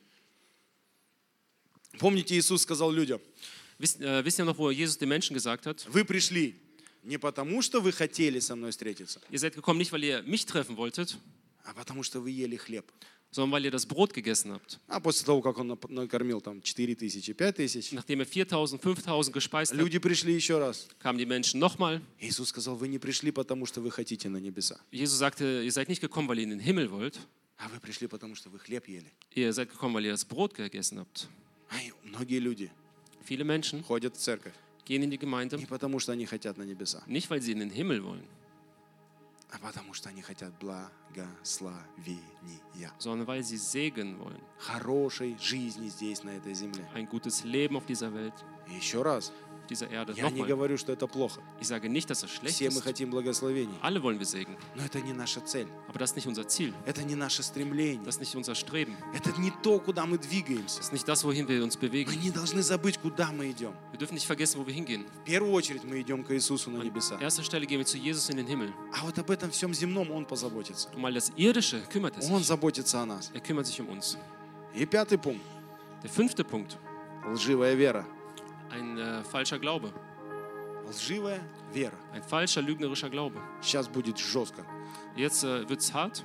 Помните, Иисус сказал людям: Wisst, äh, wisst ihr noch, wo Jesus den Menschen gesagt hat? вы пришли не потому, что вы хотели со мной встретиться, Ihr seid gekommen nicht, weil ihr mich treffen wolltet, а потому что вы ели хлеб. sondern weil ihr das Brot gegessen habt. А после того, как он нап- накормил там четыре тысячи, пять тысяч, Nachdem er viertausend, fünftausend gespeist hat, люди пришли еще раз. kamen die Menschen nochmal. Иисус сказал: вы не пришли, потому что вы хотите на небеса, Jesus sagte, ihr seid nicht gekommen, weil ihr in den Himmel wollt. а вы пришли, потому что вы хлеб ели. Ihr seid gekommen, weil ihr das Brot gegessen habt. Ай, многие люди Viele Menschen ходят в церковь gehen in die Gemeinde, не потому, что они хотят на небеса, nicht weil sie in den Himmel wollen, а потому что они хотят благословения, sondern weil sie Segen wollen. хорошей жизни здесь, на этой земле. Ein gutes Leben auf dieser Welt, И еще раз, auf dieser Erde. я не Nochmal, говорю, что это плохо. ich sage nicht, dass das schlecht Все мы ist. хотим благословений, Alle wollen wir Segen. но это не наша цель, Aber das ist nicht unser Ziel. это не наше стремление, Das ist nicht unser Streben. это не то, куда мы двигаемся. Das ist nicht das, wohin wir uns Мы bewegen. не должны забыть, куда мы идем. Wir dürfen nicht vergessen, wo wir hingehen. В первую очередь мы идем к Иисусу на небеса. An erster Stelle gehen wir zu Jesus in den Himmel. А вот об этом всем земном Он позаботится. Um all das Irdische kümmert er Он sich. заботится о нас. Er kümmert sich um uns. И пятый пунkt. Der fünfte Punkt. Лживая вера. Ein äh, falscher Glaube. Лживая вера. Ein falscher, lügnerischer Glaube. Сейчас будет жестко. Jetzt äh, wird es hart.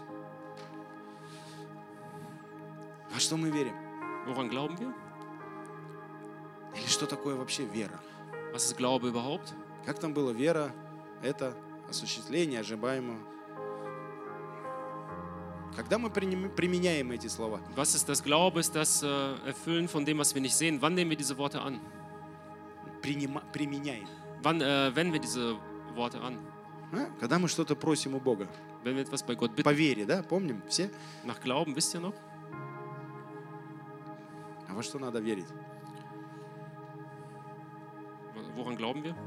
Во что мы верим? Woran glauben wir? Или что такое вообще вера? Was ist Glaube überhaupt? Как там было? Вера – это осуществление ожидаемого. Когда мы приним- применяем эти слова? Was ist das Glaube? Ist das äh, Erfüllen von dem, was wir nicht sehen? Wann nehmen wir diese Worte an? Принима- применяем. Wann äh, wenden wir diese Worte an? А? Когда мы что-то просим у Бога. Wenn wir etwas bei Gott По bitten. вере, да? Помним все? Nach Glauben, wisst ihr noch? А во что надо верить? Woran glauben wir?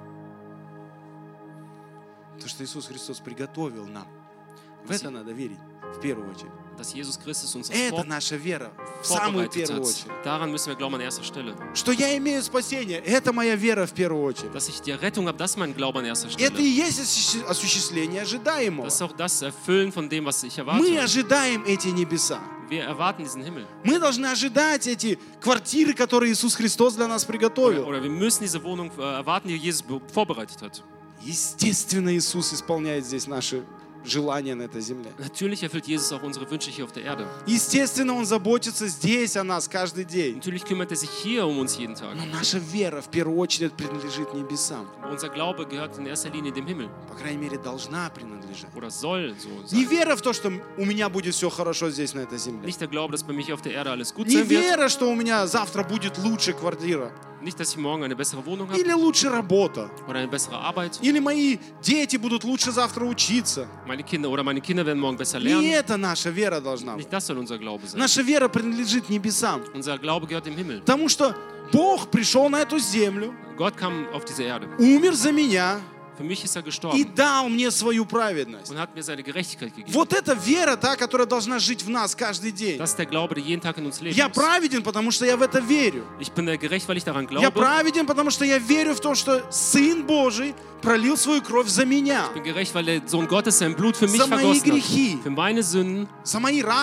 То, что Иисус Христос приготовил нам. В это надо верить в первую очередь. Dass Jesus Christus uns das Это vor наша вера в самую vorbereitet первую hat. очередь. Daran müssen wir glauben an erster Stelle. Что я имею спасение, это моя вера в первую очередь. Dass ich die Rettung habe, das ist mein Glaube an erster Это и Stelle. есть осущ- осуществление ожидаемого. Das ist auch das Erfüllen von dem, was ich Мы erwarte. ожидаем эти небеса. Wir erwarten diesen Himmel. Мы должны ожидать эти квартиры, которые Иисус Христос для нас Oder, приготовил. oder wir müssen diese Wohnung äh, erwarten, die Jesus be- vorbereitet hat. Естественно, Иисус исполняет здесь наши желания на этой земле. Natürlich erfüllt Jesus auch unsere Wünsche hier auf der Erde. Естественно, Он заботится здесь о нас каждый день. Natürlich kümmert er sich hier um uns jeden Tag. Но наша вера в первую очередь принадлежит небесам. Aber unser Glaube gehört in erster Linie dem Himmel. По крайней мере, должна принадлежать. Oder soll so Не sein. вера в то, что у меня будет все хорошо здесь, на этой земле. Nicht der Glaube, dass bei mir hier auf der Erde alles gut Не sein wird. вера, что у меня завтра будет лучше квартира. Nicht, dass ich morgen eine bessere Wohnung habe Или лучше работа. oder eine bessere Arbeit. Или мои дети будут лучше завтра учиться. Meine Kinder oder meine Kinder werden morgen besser Не lernen. это наша вера должна быть. Nicht das soll unser Glaube sein. Наша вера принадлежит небесам. Unser Glaube gehört dem Himmel. Потому что Бог пришел на эту землю, Gott kam auf diese Erde. умер за меня Für mich ist er и gestorben дал мне свою праведность. und hat mir seine Gerechtigkeit gegeben. Вот эта вера, та, которая должна жить в нас каждый день. Das ist der Glaube, der jeden Tag in uns leben Я muss. праведен, потому что я в это верю. Ich bin gerecht, weil ich daran Я glaube. праведен, потому что я верю в то, что Сын Божий пролил свою кровь за меня, Ich bin gerecht, weil der Sohn Gottes sein Blut für mich За мои vergossen грехи. hat. Für meine Sünden, за мои раны,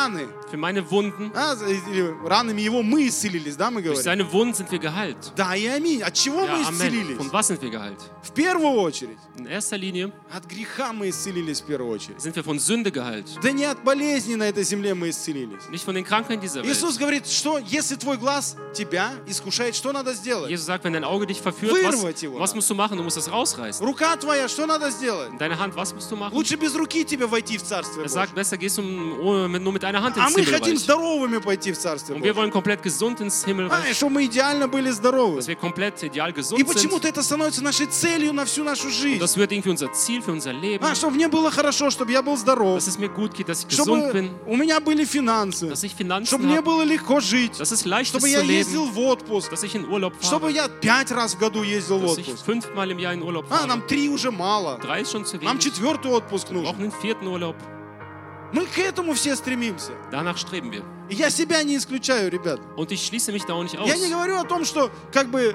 Für meine Wunden, А, или ранами Его мы исцелились, да, мы durch говорим? seine Wunden sind wir geheilt. Да и аминь. От чего мы Ja, Amen. исцелились? Von was sind wir geheilt? В первую очередь. In erster Linie От греха мы исцелились в первую очередь. sind wir von Sünde geheilt. Да не от болезней на этой земле мы исцелились. Nicht von den Krankheiten dieser Welt. Иисус говорит, что если твой глаз тебя искушает, что надо сделать? Jesus sagt, wenn dein Auge dich verführt, Вырвать was, его was надо. musst du machen? Du musst es rausreißen. Рука твоя, что надо сделать? Deine Hand, was musst du machen? Лучше без руки тебе войти в Царствие Er Божие. sagt, besser gehst du oh, mit- nur mit einer Hand А ins мы хотим Himmelreich. здоровыми пойти в Царствие Und wir Божие. wollen komplett gesund ins А, и Himmelreich. чтобы мы идеально были здоровы. Dass wir komplett ideal И gesund sind. почему-то это становится нашей целью на всю нашу Und жизнь. das wird irgendwie unser Ziel für unser Leben. А, чтобы мне было хорошо, чтобы я был здоров. Dass es mir gut geht, dass ich gesund Чтобы bin. у меня были финансы. Dass ich Finanzen Чтобы мне habe. было легко жить. Dass es leicht ist Чтобы я zu ездил leben. в отпуск. Dass ich in Urlaub Чтобы fahre. я пять раз в году ездил в Dass ich отпуск. fünfmal im Jahr in Urlaub А, fahre. нам три уже мало. Drei ist schon zu Нам wenig. четвертый отпуск Wir нужен. brauchen einen vierten Urlaub. Мы к этому все стремимся. Danach streben wir. И я себя не исключаю, ребят. Und ich schließe mich da auch nicht aus. Я не говорю о том, что как бы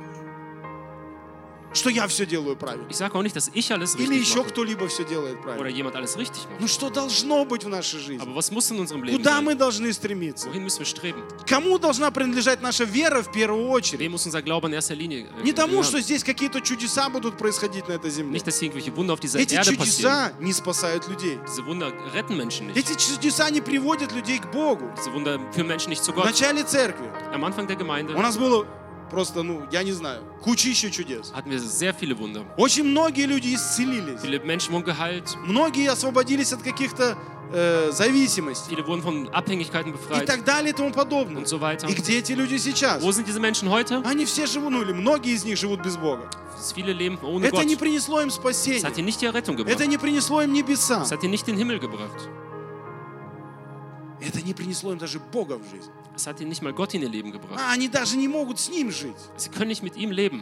что я все делаю правильно. Ich sage auch nicht, dass ich alles Или richtig еще mache. кто-либо все делает Oder правильно. jemand alles richtig macht. Ну что должно быть в нашей жизни? Aber was muss in unserem Leben Куда sein? мы должны стремиться? Wohin müssen wir streben? Кому должна принадлежать наша вера в первую очередь? Wem muss unser Glaube in erster Linie äh, Не тому, gehören? что здесь какие-то чудеса будут происходить на этой земле. Nicht, dass hier irgendwelche Wunder auf dieser Эти Erde passieren. чудеса не спасают людей. Diese Wunder retten Menschen nicht. Эти чудеса не приводят людей к Богу. Diese Wunder führen Menschen nicht zu В Gott. начале церкви Am Anfang der у Gemeinde нас было просто, ну, я не знаю, кучища чудес. hatten wir sehr viele Wunder. Очень многие люди исцелились. Viele Menschen wurden geheilt. Многие освободились от каких-то э, зависимостей. Viele wurden von Abhängigkeiten И befreit так далее и тому подобное. und so weiter. И где эти люди сейчас? Wo sind diese Menschen heute? Они все живут, ну или многие из них живут без Бога. Viele leben ohne Это Gott. не принесло им Es спасения. hat dir nicht die Errettung Это gebracht. не принесло им небеса. Es hat dir nicht den Himmel gebracht. Это не принесло им даже Бога в жизнь. Es hat dir nicht mal Gott in ihr Leben gebracht. А они даже не могут с Ним жить, Sie können nicht mit ihm leben,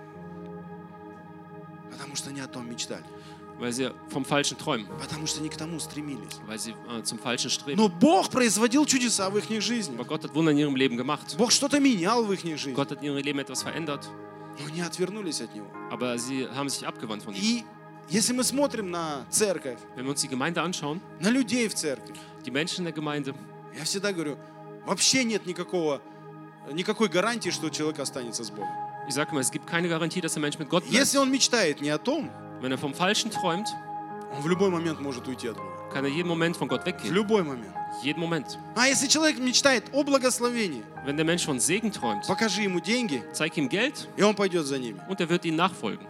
потому что они о том мечтали, weil sie vom Falschen träumen, потому что они к тому стремились. weil sie äh, zum Falschen streben. Но Бог производил чудеса в их жизни. Aber Gott hat Wunder in ihrem Leben gemacht. Бог что-то менял в их жизни, Gott hat in ihrem Leben etwas verändert, но они отвернулись от Него. aber sie haben sich abgewandt von ihm. И если мы смотрим на церковь, Wenn wir uns die Gemeinde anschauen, на людей в церкви, die Menschen in der Gemeinde, я всегда говорю, вообще нет никакого, никакой гарантии, что человек останется с Богом. ich sage immer, es gibt keine Garantie, dass der Mensch mit Gott bleibt. Если он мечтает не о том, Wenn er vom Falschen träumt, он в любой момент может уйти от Бога. kann er jeden Moment von Gott В weggehen. любой момент. Jeden Moment. А если человек мечтает о благословении, Wenn der Mensch von Segen träumt, покажи ему деньги, zeig ihm Geld и он пойдет за ними. und er wird ihnen nachfolgen.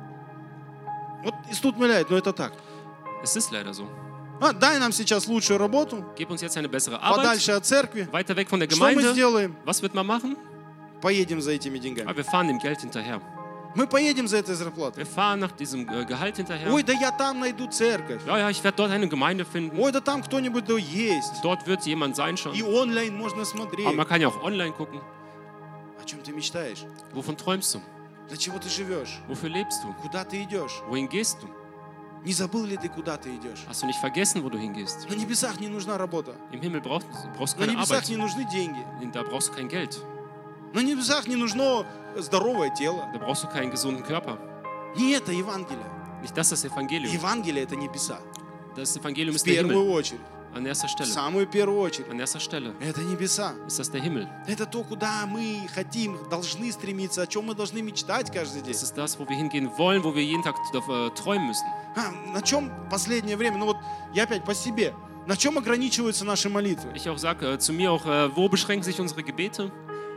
Вот Истут миляет, но это так. Es ist leider so. А, дай нам сейчас лучшую работу, Gib uns jetzt eine bessere Arbeit, подальше от церкви. weiter weg von der Что мы Gemeinde. сделаем? Was wird man machen? Поедем за этими деньгами. Aber wir fahren dem Geld hinterher. Мы поедем за этой зарплатой. Wir fahren nach diesem äh, Gehalt hinterher. Ой, да я там найду церковь. Ja, ja, ich werde dort eine Gemeinde finden. Ой, да там кто-нибудь да есть. Dort wird jemand sein schon. И онлайн можно Aber смотреть. man kann ja auch online gucken. О чем ты мечтаешь? Wovon träumst du? Для чего ты живешь? Wofür lebst du? Куда ты идешь? Wohin gehst du? Не забыл ли ты, куда ты идешь? Hast du nicht vergessen, wo du hingehst? На небесах не нужна работа. Im Himmel brauchst, brauchst du На keine небесах Arbeit. не нужны деньги. Da brauchst du kein Geld. На небесах не нужно здоровое тело. Da brauchst du keinen gesunden Körper. Не это Евангелие. Nicht das ist das Evangelium. Евангелие — это небеса. Das Evangelium В ist der первую Himmel. очередь. An erster В Stelle. самую первую очередь. An erster Stelle Это небеса. ist das der Himmel. Это то, куда мы хотим, должны стремиться, о чем мы должны мечтать каждый день. Das ist das, wo wir hingehen wollen, wo wir jeden Tag äh, träumen müssen. А, на чем последнее время, ну вот я опять по себе, на чем ограничиваются наши молитвы? Ich auch sage äh, zu mir auch, äh, wo beschränken sich unsere Gebete?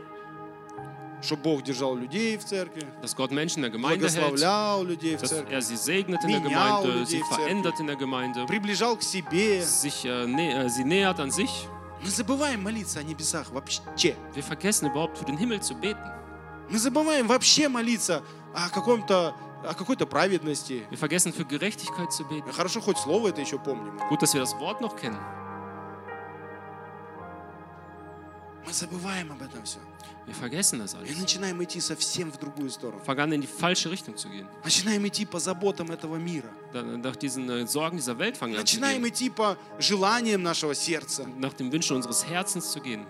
Чтобы Бог держал людей в церкви, Dass Gott Menschen in der Gemeinde hält, благословлял людей в dass церкви, er sie segnet in der Менял Gemeinde, людей sie в церкви. verändert in der Gemeinde, приближал к себе. sich, äh, nä äh, sie nähert an sich. Мы забываем молиться о небесах вообще. Wir vergessen überhaupt für den Himmel zu beten. Мы забываем вообще молиться о каком-то, о какой-то праведности. Wir vergessen für Gerechtigkeit zu beten. Хорошо, хоть слово это еще помним. Gut, dass wir das Wort noch kennen. Мы забываем об этом все. Wir vergessen das И alles. начинаем идти совсем в другую сторону. Fangen an, in die falsche Richtung zu gehen. Начинаем идти по заботам этого мира. Da- Nach diesen äh, Sorgen dieser Welt fangen wir an zu Начинаем gehen. идти по желаниям нашего сердца. Nach den Wünschen unseres Herzens zu gehen.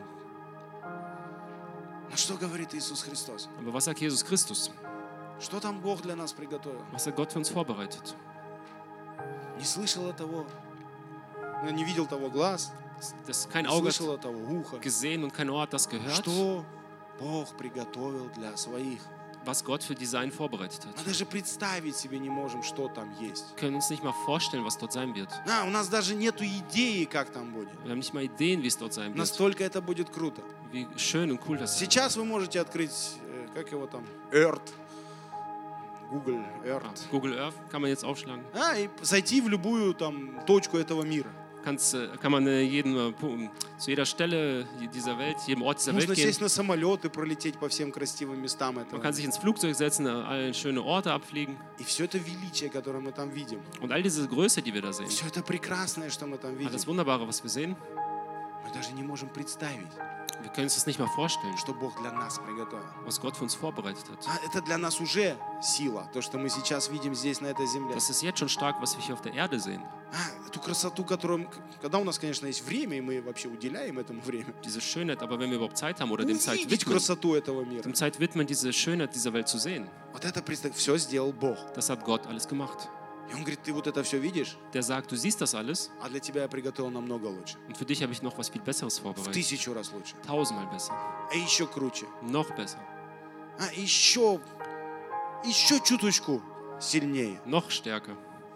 Но что говорит Иисус Христос? Aber was sagt Jesus Christus? Что там Бог для нас приготовил? Was hat Gott für uns vorbereitet? Не слышал того, не видел того глаз, Das kein Auge hat слышал этого, ухо, gesehen und kein Ohr hat das gehört, что Бог приготовил для своих. was Gott für Design vorbereitet Мы hat. даже представить себе не можем, что там есть. Wir können uns nicht mal vorstellen, was dort sein wird. А, у нас даже нету идеи, как там будет. Wir haben nicht mal Ideen, wie es dort sein wird. Настолько это будет круто. Wie schön und cool das ist. Сейчас вы можете открыть, э, как его там, Earth, Google Ah, Earth, Google Earth kann man jetzt aufschlagen. а, и зайти в любую там точку этого мира. Kannst, äh, kann man äh, jeden, äh, Pu- zu jeder Stelle dieser Welt, jedem Ort dieser Welt Можно gehen. сесть на самолет и пролететь по всем красивым местам Man этого. kann sich ins Flugzeug setzen, äh, alle schöne Orte abfliegen. И все это величие, которое мы там видим, Und all diese Größe, die wir da sehen, все это прекрасное, что мы там all видим, das Wunderbare, was wir sehen, мы даже не можем представить, wir können uns das nicht mal vorstellen, что Бог для нас приготовил. was Gott für uns vorbereitet hat. А это для нас уже сила, то, что мы сейчас видим здесь, на этой земле. Das ist jetzt schon stark, was wir hier auf der Erde sehen. А, эту красоту, которую, когда у нас, конечно, есть время, и мы вообще уделяем этому время, Diese Schönheit, aber wenn wir überhaupt Zeit haben oder dem Zeit увидеть widmen, красоту этого мира. dem Zeit widmen, diese Schönheit dieser Welt zu sehen, Вот это все сделал Бог. das hat Gott alles gemacht. И Он говорит, ты вот это все видишь, Der sagt, du siehst das alles а для тебя я приготовил намного лучше. und für dich habe ich noch was viel Besseres В vorbereitet. тысячу раз лучше. Tausendmal besser, А еще круче. noch besser, А еще, еще чуточку сильнее. noch stärker.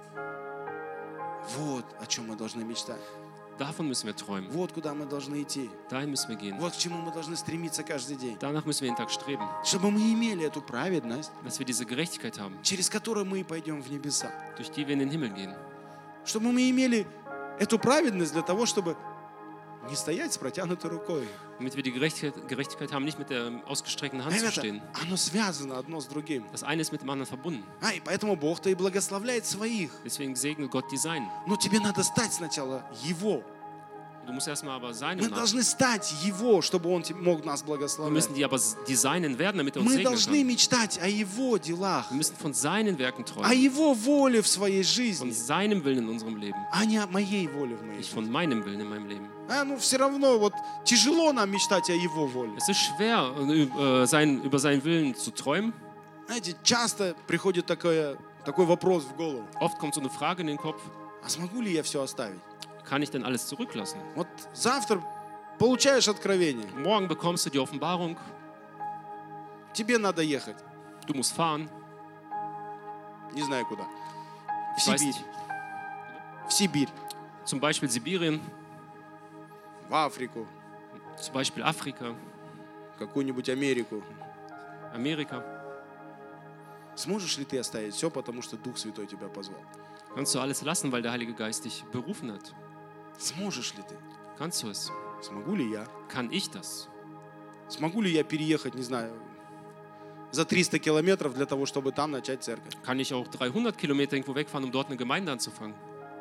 Вот о чем мы должны мечтать. Davon müssen wir träumen. Вот куда мы должны идти. Dahin müssen wir gehen. Вот к чему мы должны стремиться каждый день. Danach müssen wir jeden Tag streben, Чтобы мы имели эту праведность, dass wir diese Gerechtigkeit haben, через которую мы и пойдем в небеса. durch die wir in den Himmel gehen. Чтобы мы имели эту праведность для того, чтобы не стоять с протянутой рукой. Damit wir die Gerechtigkeit, Gerechtigkeit haben, nicht mit der ausgestreckten Hand zu Ребята, stehen. оно связано одно с другим. Das eine ist mit dem anderen verbunden. А, и поэтому Бог-то и благословляет своих. Deswegen segnet Gott die Seinen. Но тебе надо стать сначала Его. Du musst erstmal aber Мы Seinen nach. должны стать Его, чтобы Он те- мог нас Wir благословлять. müssen die aber die Seinen werden, damit er uns Мы segnen должны kann. мечтать о Его делах, Wir müssen von seinen Werken о träumen, Его воле в своей von жизни, seinem Willen in unserem Leben, а не о моей воле в моей nicht жизни. von meinem Willen in meinem Leben. А, ну, все равно вот тяжело нам мечтать о Его воле. Es ist schwer, äh, sein, über seinen Willen zu träumen. Знаете, часто приходит такое, такой вопрос в голову. Oft kommt so eine Frage in den Kopf, А смогу ли я все оставить? kann ich denn alles zurücklassen? Вот завтра получаешь откровение, Morgen bekommst du die Offenbarung, тебе надо ехать, du musst fahren, не знаю куда, в ich weiß Сибирь, nicht, в Сибирь, zum Beispiel Sibirien, в Африку, zum Beispiel Afrika, в какую-нибудь Америку. Amerika. Сможешь ли ты оставить все, потому что Дух Святой тебя позвал? Kannst du alles lassen, weil der Heilige Geist dich berufen hat? Сможешь ли ты? Kannst du es? Смогу ли я? Kann ich das? Смогу ли я переехать, не знаю, за триста километров для того, чтобы там начать церковь? Kann ich auch dreihundert Kilometer irgendwo wegfahren, um dort eine Gemeinde anzufangen?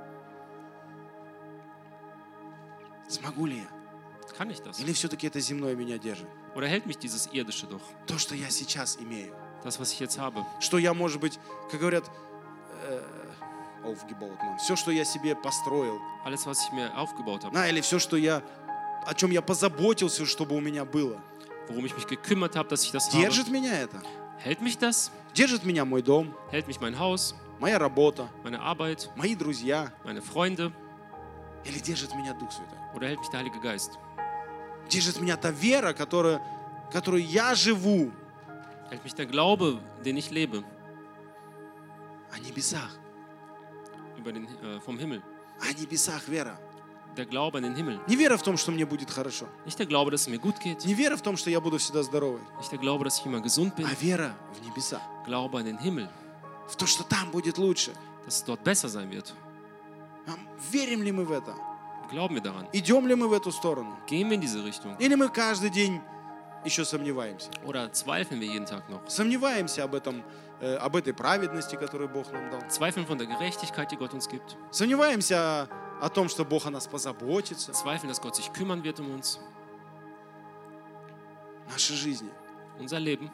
Смогу ли я? Kann ich das? Или все-таки это земное меня держит? Oder hält mich dieses Irdische doch? То, что я сейчас имею. Das, was ich jetzt habe. Что я, может быть, как говорят, aufgebaut, все, что я себе построил, Alles, was ich mir aufgebaut habe, да, или все, что я, о чем я позаботился, чтобы у меня было. worum ich mich gekümmert habe, dass ich das habe. Держит меня это? Hält mich das? Держит меня мой дом, Hält mich mein Haus, моя работа, meine Arbeit, мои друзья? meine Freunde? Или держит меня Дух Святой? Oder hält mich der Heilige Geist? Держит меня та вера, которая, которую я живу Hält mich der Glaube, den ich lebe, о небесах. über den, äh, vom Himmel? О небесах вера. Der Glaube an den Himmel. Не вера в том, что мне будет хорошо. Nicht der Glaube, dass es mir gut geht. Не вера в том, что я буду всегда здоровый. Nicht der Glaube, dass ich immer gesund bin. А вера в небеса. Glaube an den Himmel, В то, что там будет лучше. dass es dort besser sein wird. А верим ли мы в это? Glauben wir daran? Идем ли мы в эту сторону? Gehen wir in diese Richtung? Или мы каждый день еще сомневаемся? Oder zweifeln wir jeden Tag noch? Сомневаемся об этом, э, об этой праведности, которую Бог нам дал. Zweifeln von der Gerechtigkeit, die Gott uns gibt. Сомневаемся о, о том, что Бог о нас позаботится. Zweifeln, dass Gott sich kümmern wird um uns. Нашей жизни. Unser Leben.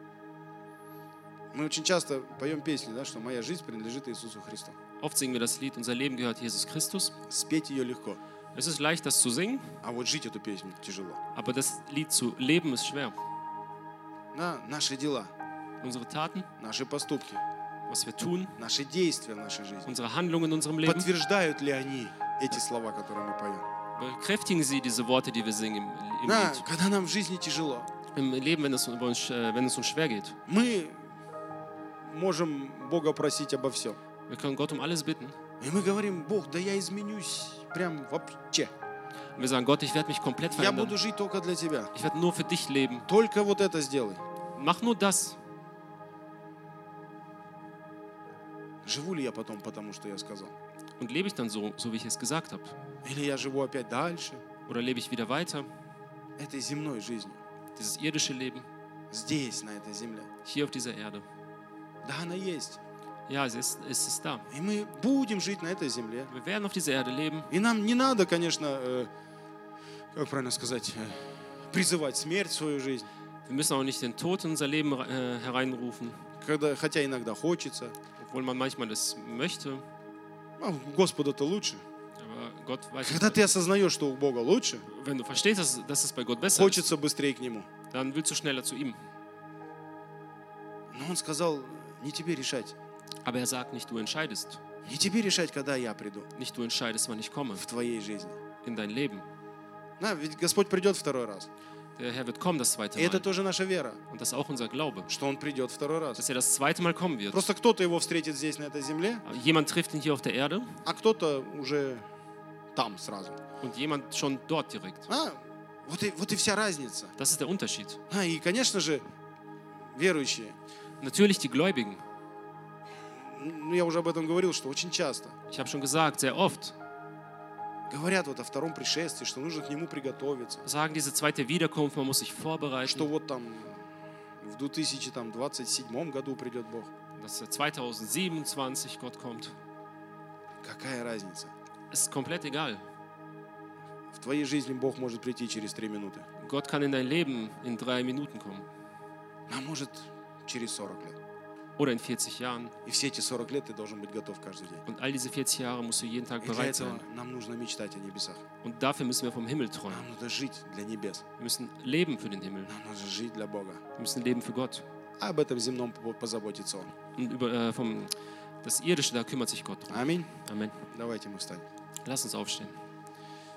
Мы очень часто поем песни, да, что моя жизнь принадлежит Иисусу Христу. Oft singen wir das Lied, unser Leben gehört Jesus Christus. Спеть ее легко, Es ist leicht, das zu singen, а вот жить эту песню тяжело. aber das Lied zu leben ist schwer. Да, наши дела, Unsere Taten, наши поступки, was wir tun, наши действия в нашей жизни. unsere Handlungen in unserem Leben, Подтверждают ли они эти слова, которые мы поем? Bekräftigen Sie diese Worte, die wir singen im, im Да, Lied. когда нам в жизни тяжело, Im Leben, wenn es, über uns, äh, wenn es uns schwer geht. мы можем Бога просить обо всем. Wir können Gott um alles bitten. И мы говорим: Бог, да я изменюсь прям вообще. Und wir sagen, Gott, ich werde mich komplett Я verändern. буду жить только для Тебя. Ich werde nur für dich leben. Только вот это сделай. Mach nur das. Живу ли я потом, потому что я сказал? Und lebe ich dann so, so wie ich es gesagt habe? Или я живу опять дальше Oder lebe ich wieder weiter? этой земной жизнью? Dieses irdische Leben Здесь, на этой земле. hier auf dieser Erde. Да, она есть. Ja, es ist, es ist da. И мы будем жить на этой земле. Wir werden auf dieser Erde leben. И нам не надо, конечно, э, как правильно сказать, э, призывать смерть в свою жизнь. Wir müssen auch nicht den Tod in unser Leben äh, hereinrufen, Когда, хотя иногда хочется. obwohl man manchmal das möchte. А Господу-то лучше. Aber Gott weiß, Когда ты осознаешь, что у Бога лучше, wenn du verstehst, dass, dass es bei Gott besser ist, хочется быстрее к Нему. dann willst du schneller zu ihm. Но Он сказал: не тебе решать. Aber er sagt nicht, du entscheidest. Не тебе решать, когда я приду Nicht du entscheidest, wann ich komme в твоей жизни. in dein Leben. Да, ведь Господь придет второй раз. Der Herr wird kommen das zweite И это Mal. тоже наша вера, Und das ist auch unser Glaube, что Он придет второй раз. dass er das zweite Mal kommen wird. Просто кто-то его встретит здесь, на этой земле, Jemand trifft ihn hier auf der Erde а кто-то уже там сразу. und jemand schon dort direkt. А, вот, и, вот и вся разница. Das ist der Unterschied. А, и, конечно же, верующие, Natürlich die Gläubigen. ну, я уже об этом говорил, что очень часто Ich habe schon gesagt, sehr oft говорят вот о втором пришествии, что нужно к нему приготовиться, sagen diese zweite Wiederkunft, man muss sich что vorbereiten, вот там в две тысячи двадцать седьмом году придет Бог. dass zwanzig siebenundzwanzig Gott kommt. Какая разница? Es ist komplett egal. В твоей жизни Бог может прийти через три минуты, Gott kann in dein Leben in drei Minuten kommen а может через сорок лет. oder in vierzig Jahren. И все эти сорок лет ты должен быть готов каждый день. Und all diese vierzig Jahre musst du jeden Tag И для bereit этого sein. нам нужно мечтать о небесах. Und dafür müssen wir vom Himmel träumen. Нам нужно жить для небес. Wir müssen leben für den Himmel. Нам нужно жить для Бога. Wir müssen leben für Gott. А об этом земном позаботится Он. Und über, äh, vom, das Irdische, da kümmert sich Gott drum. Аминь. Amen. Давайте мы встанем. Lass uns aufstehen.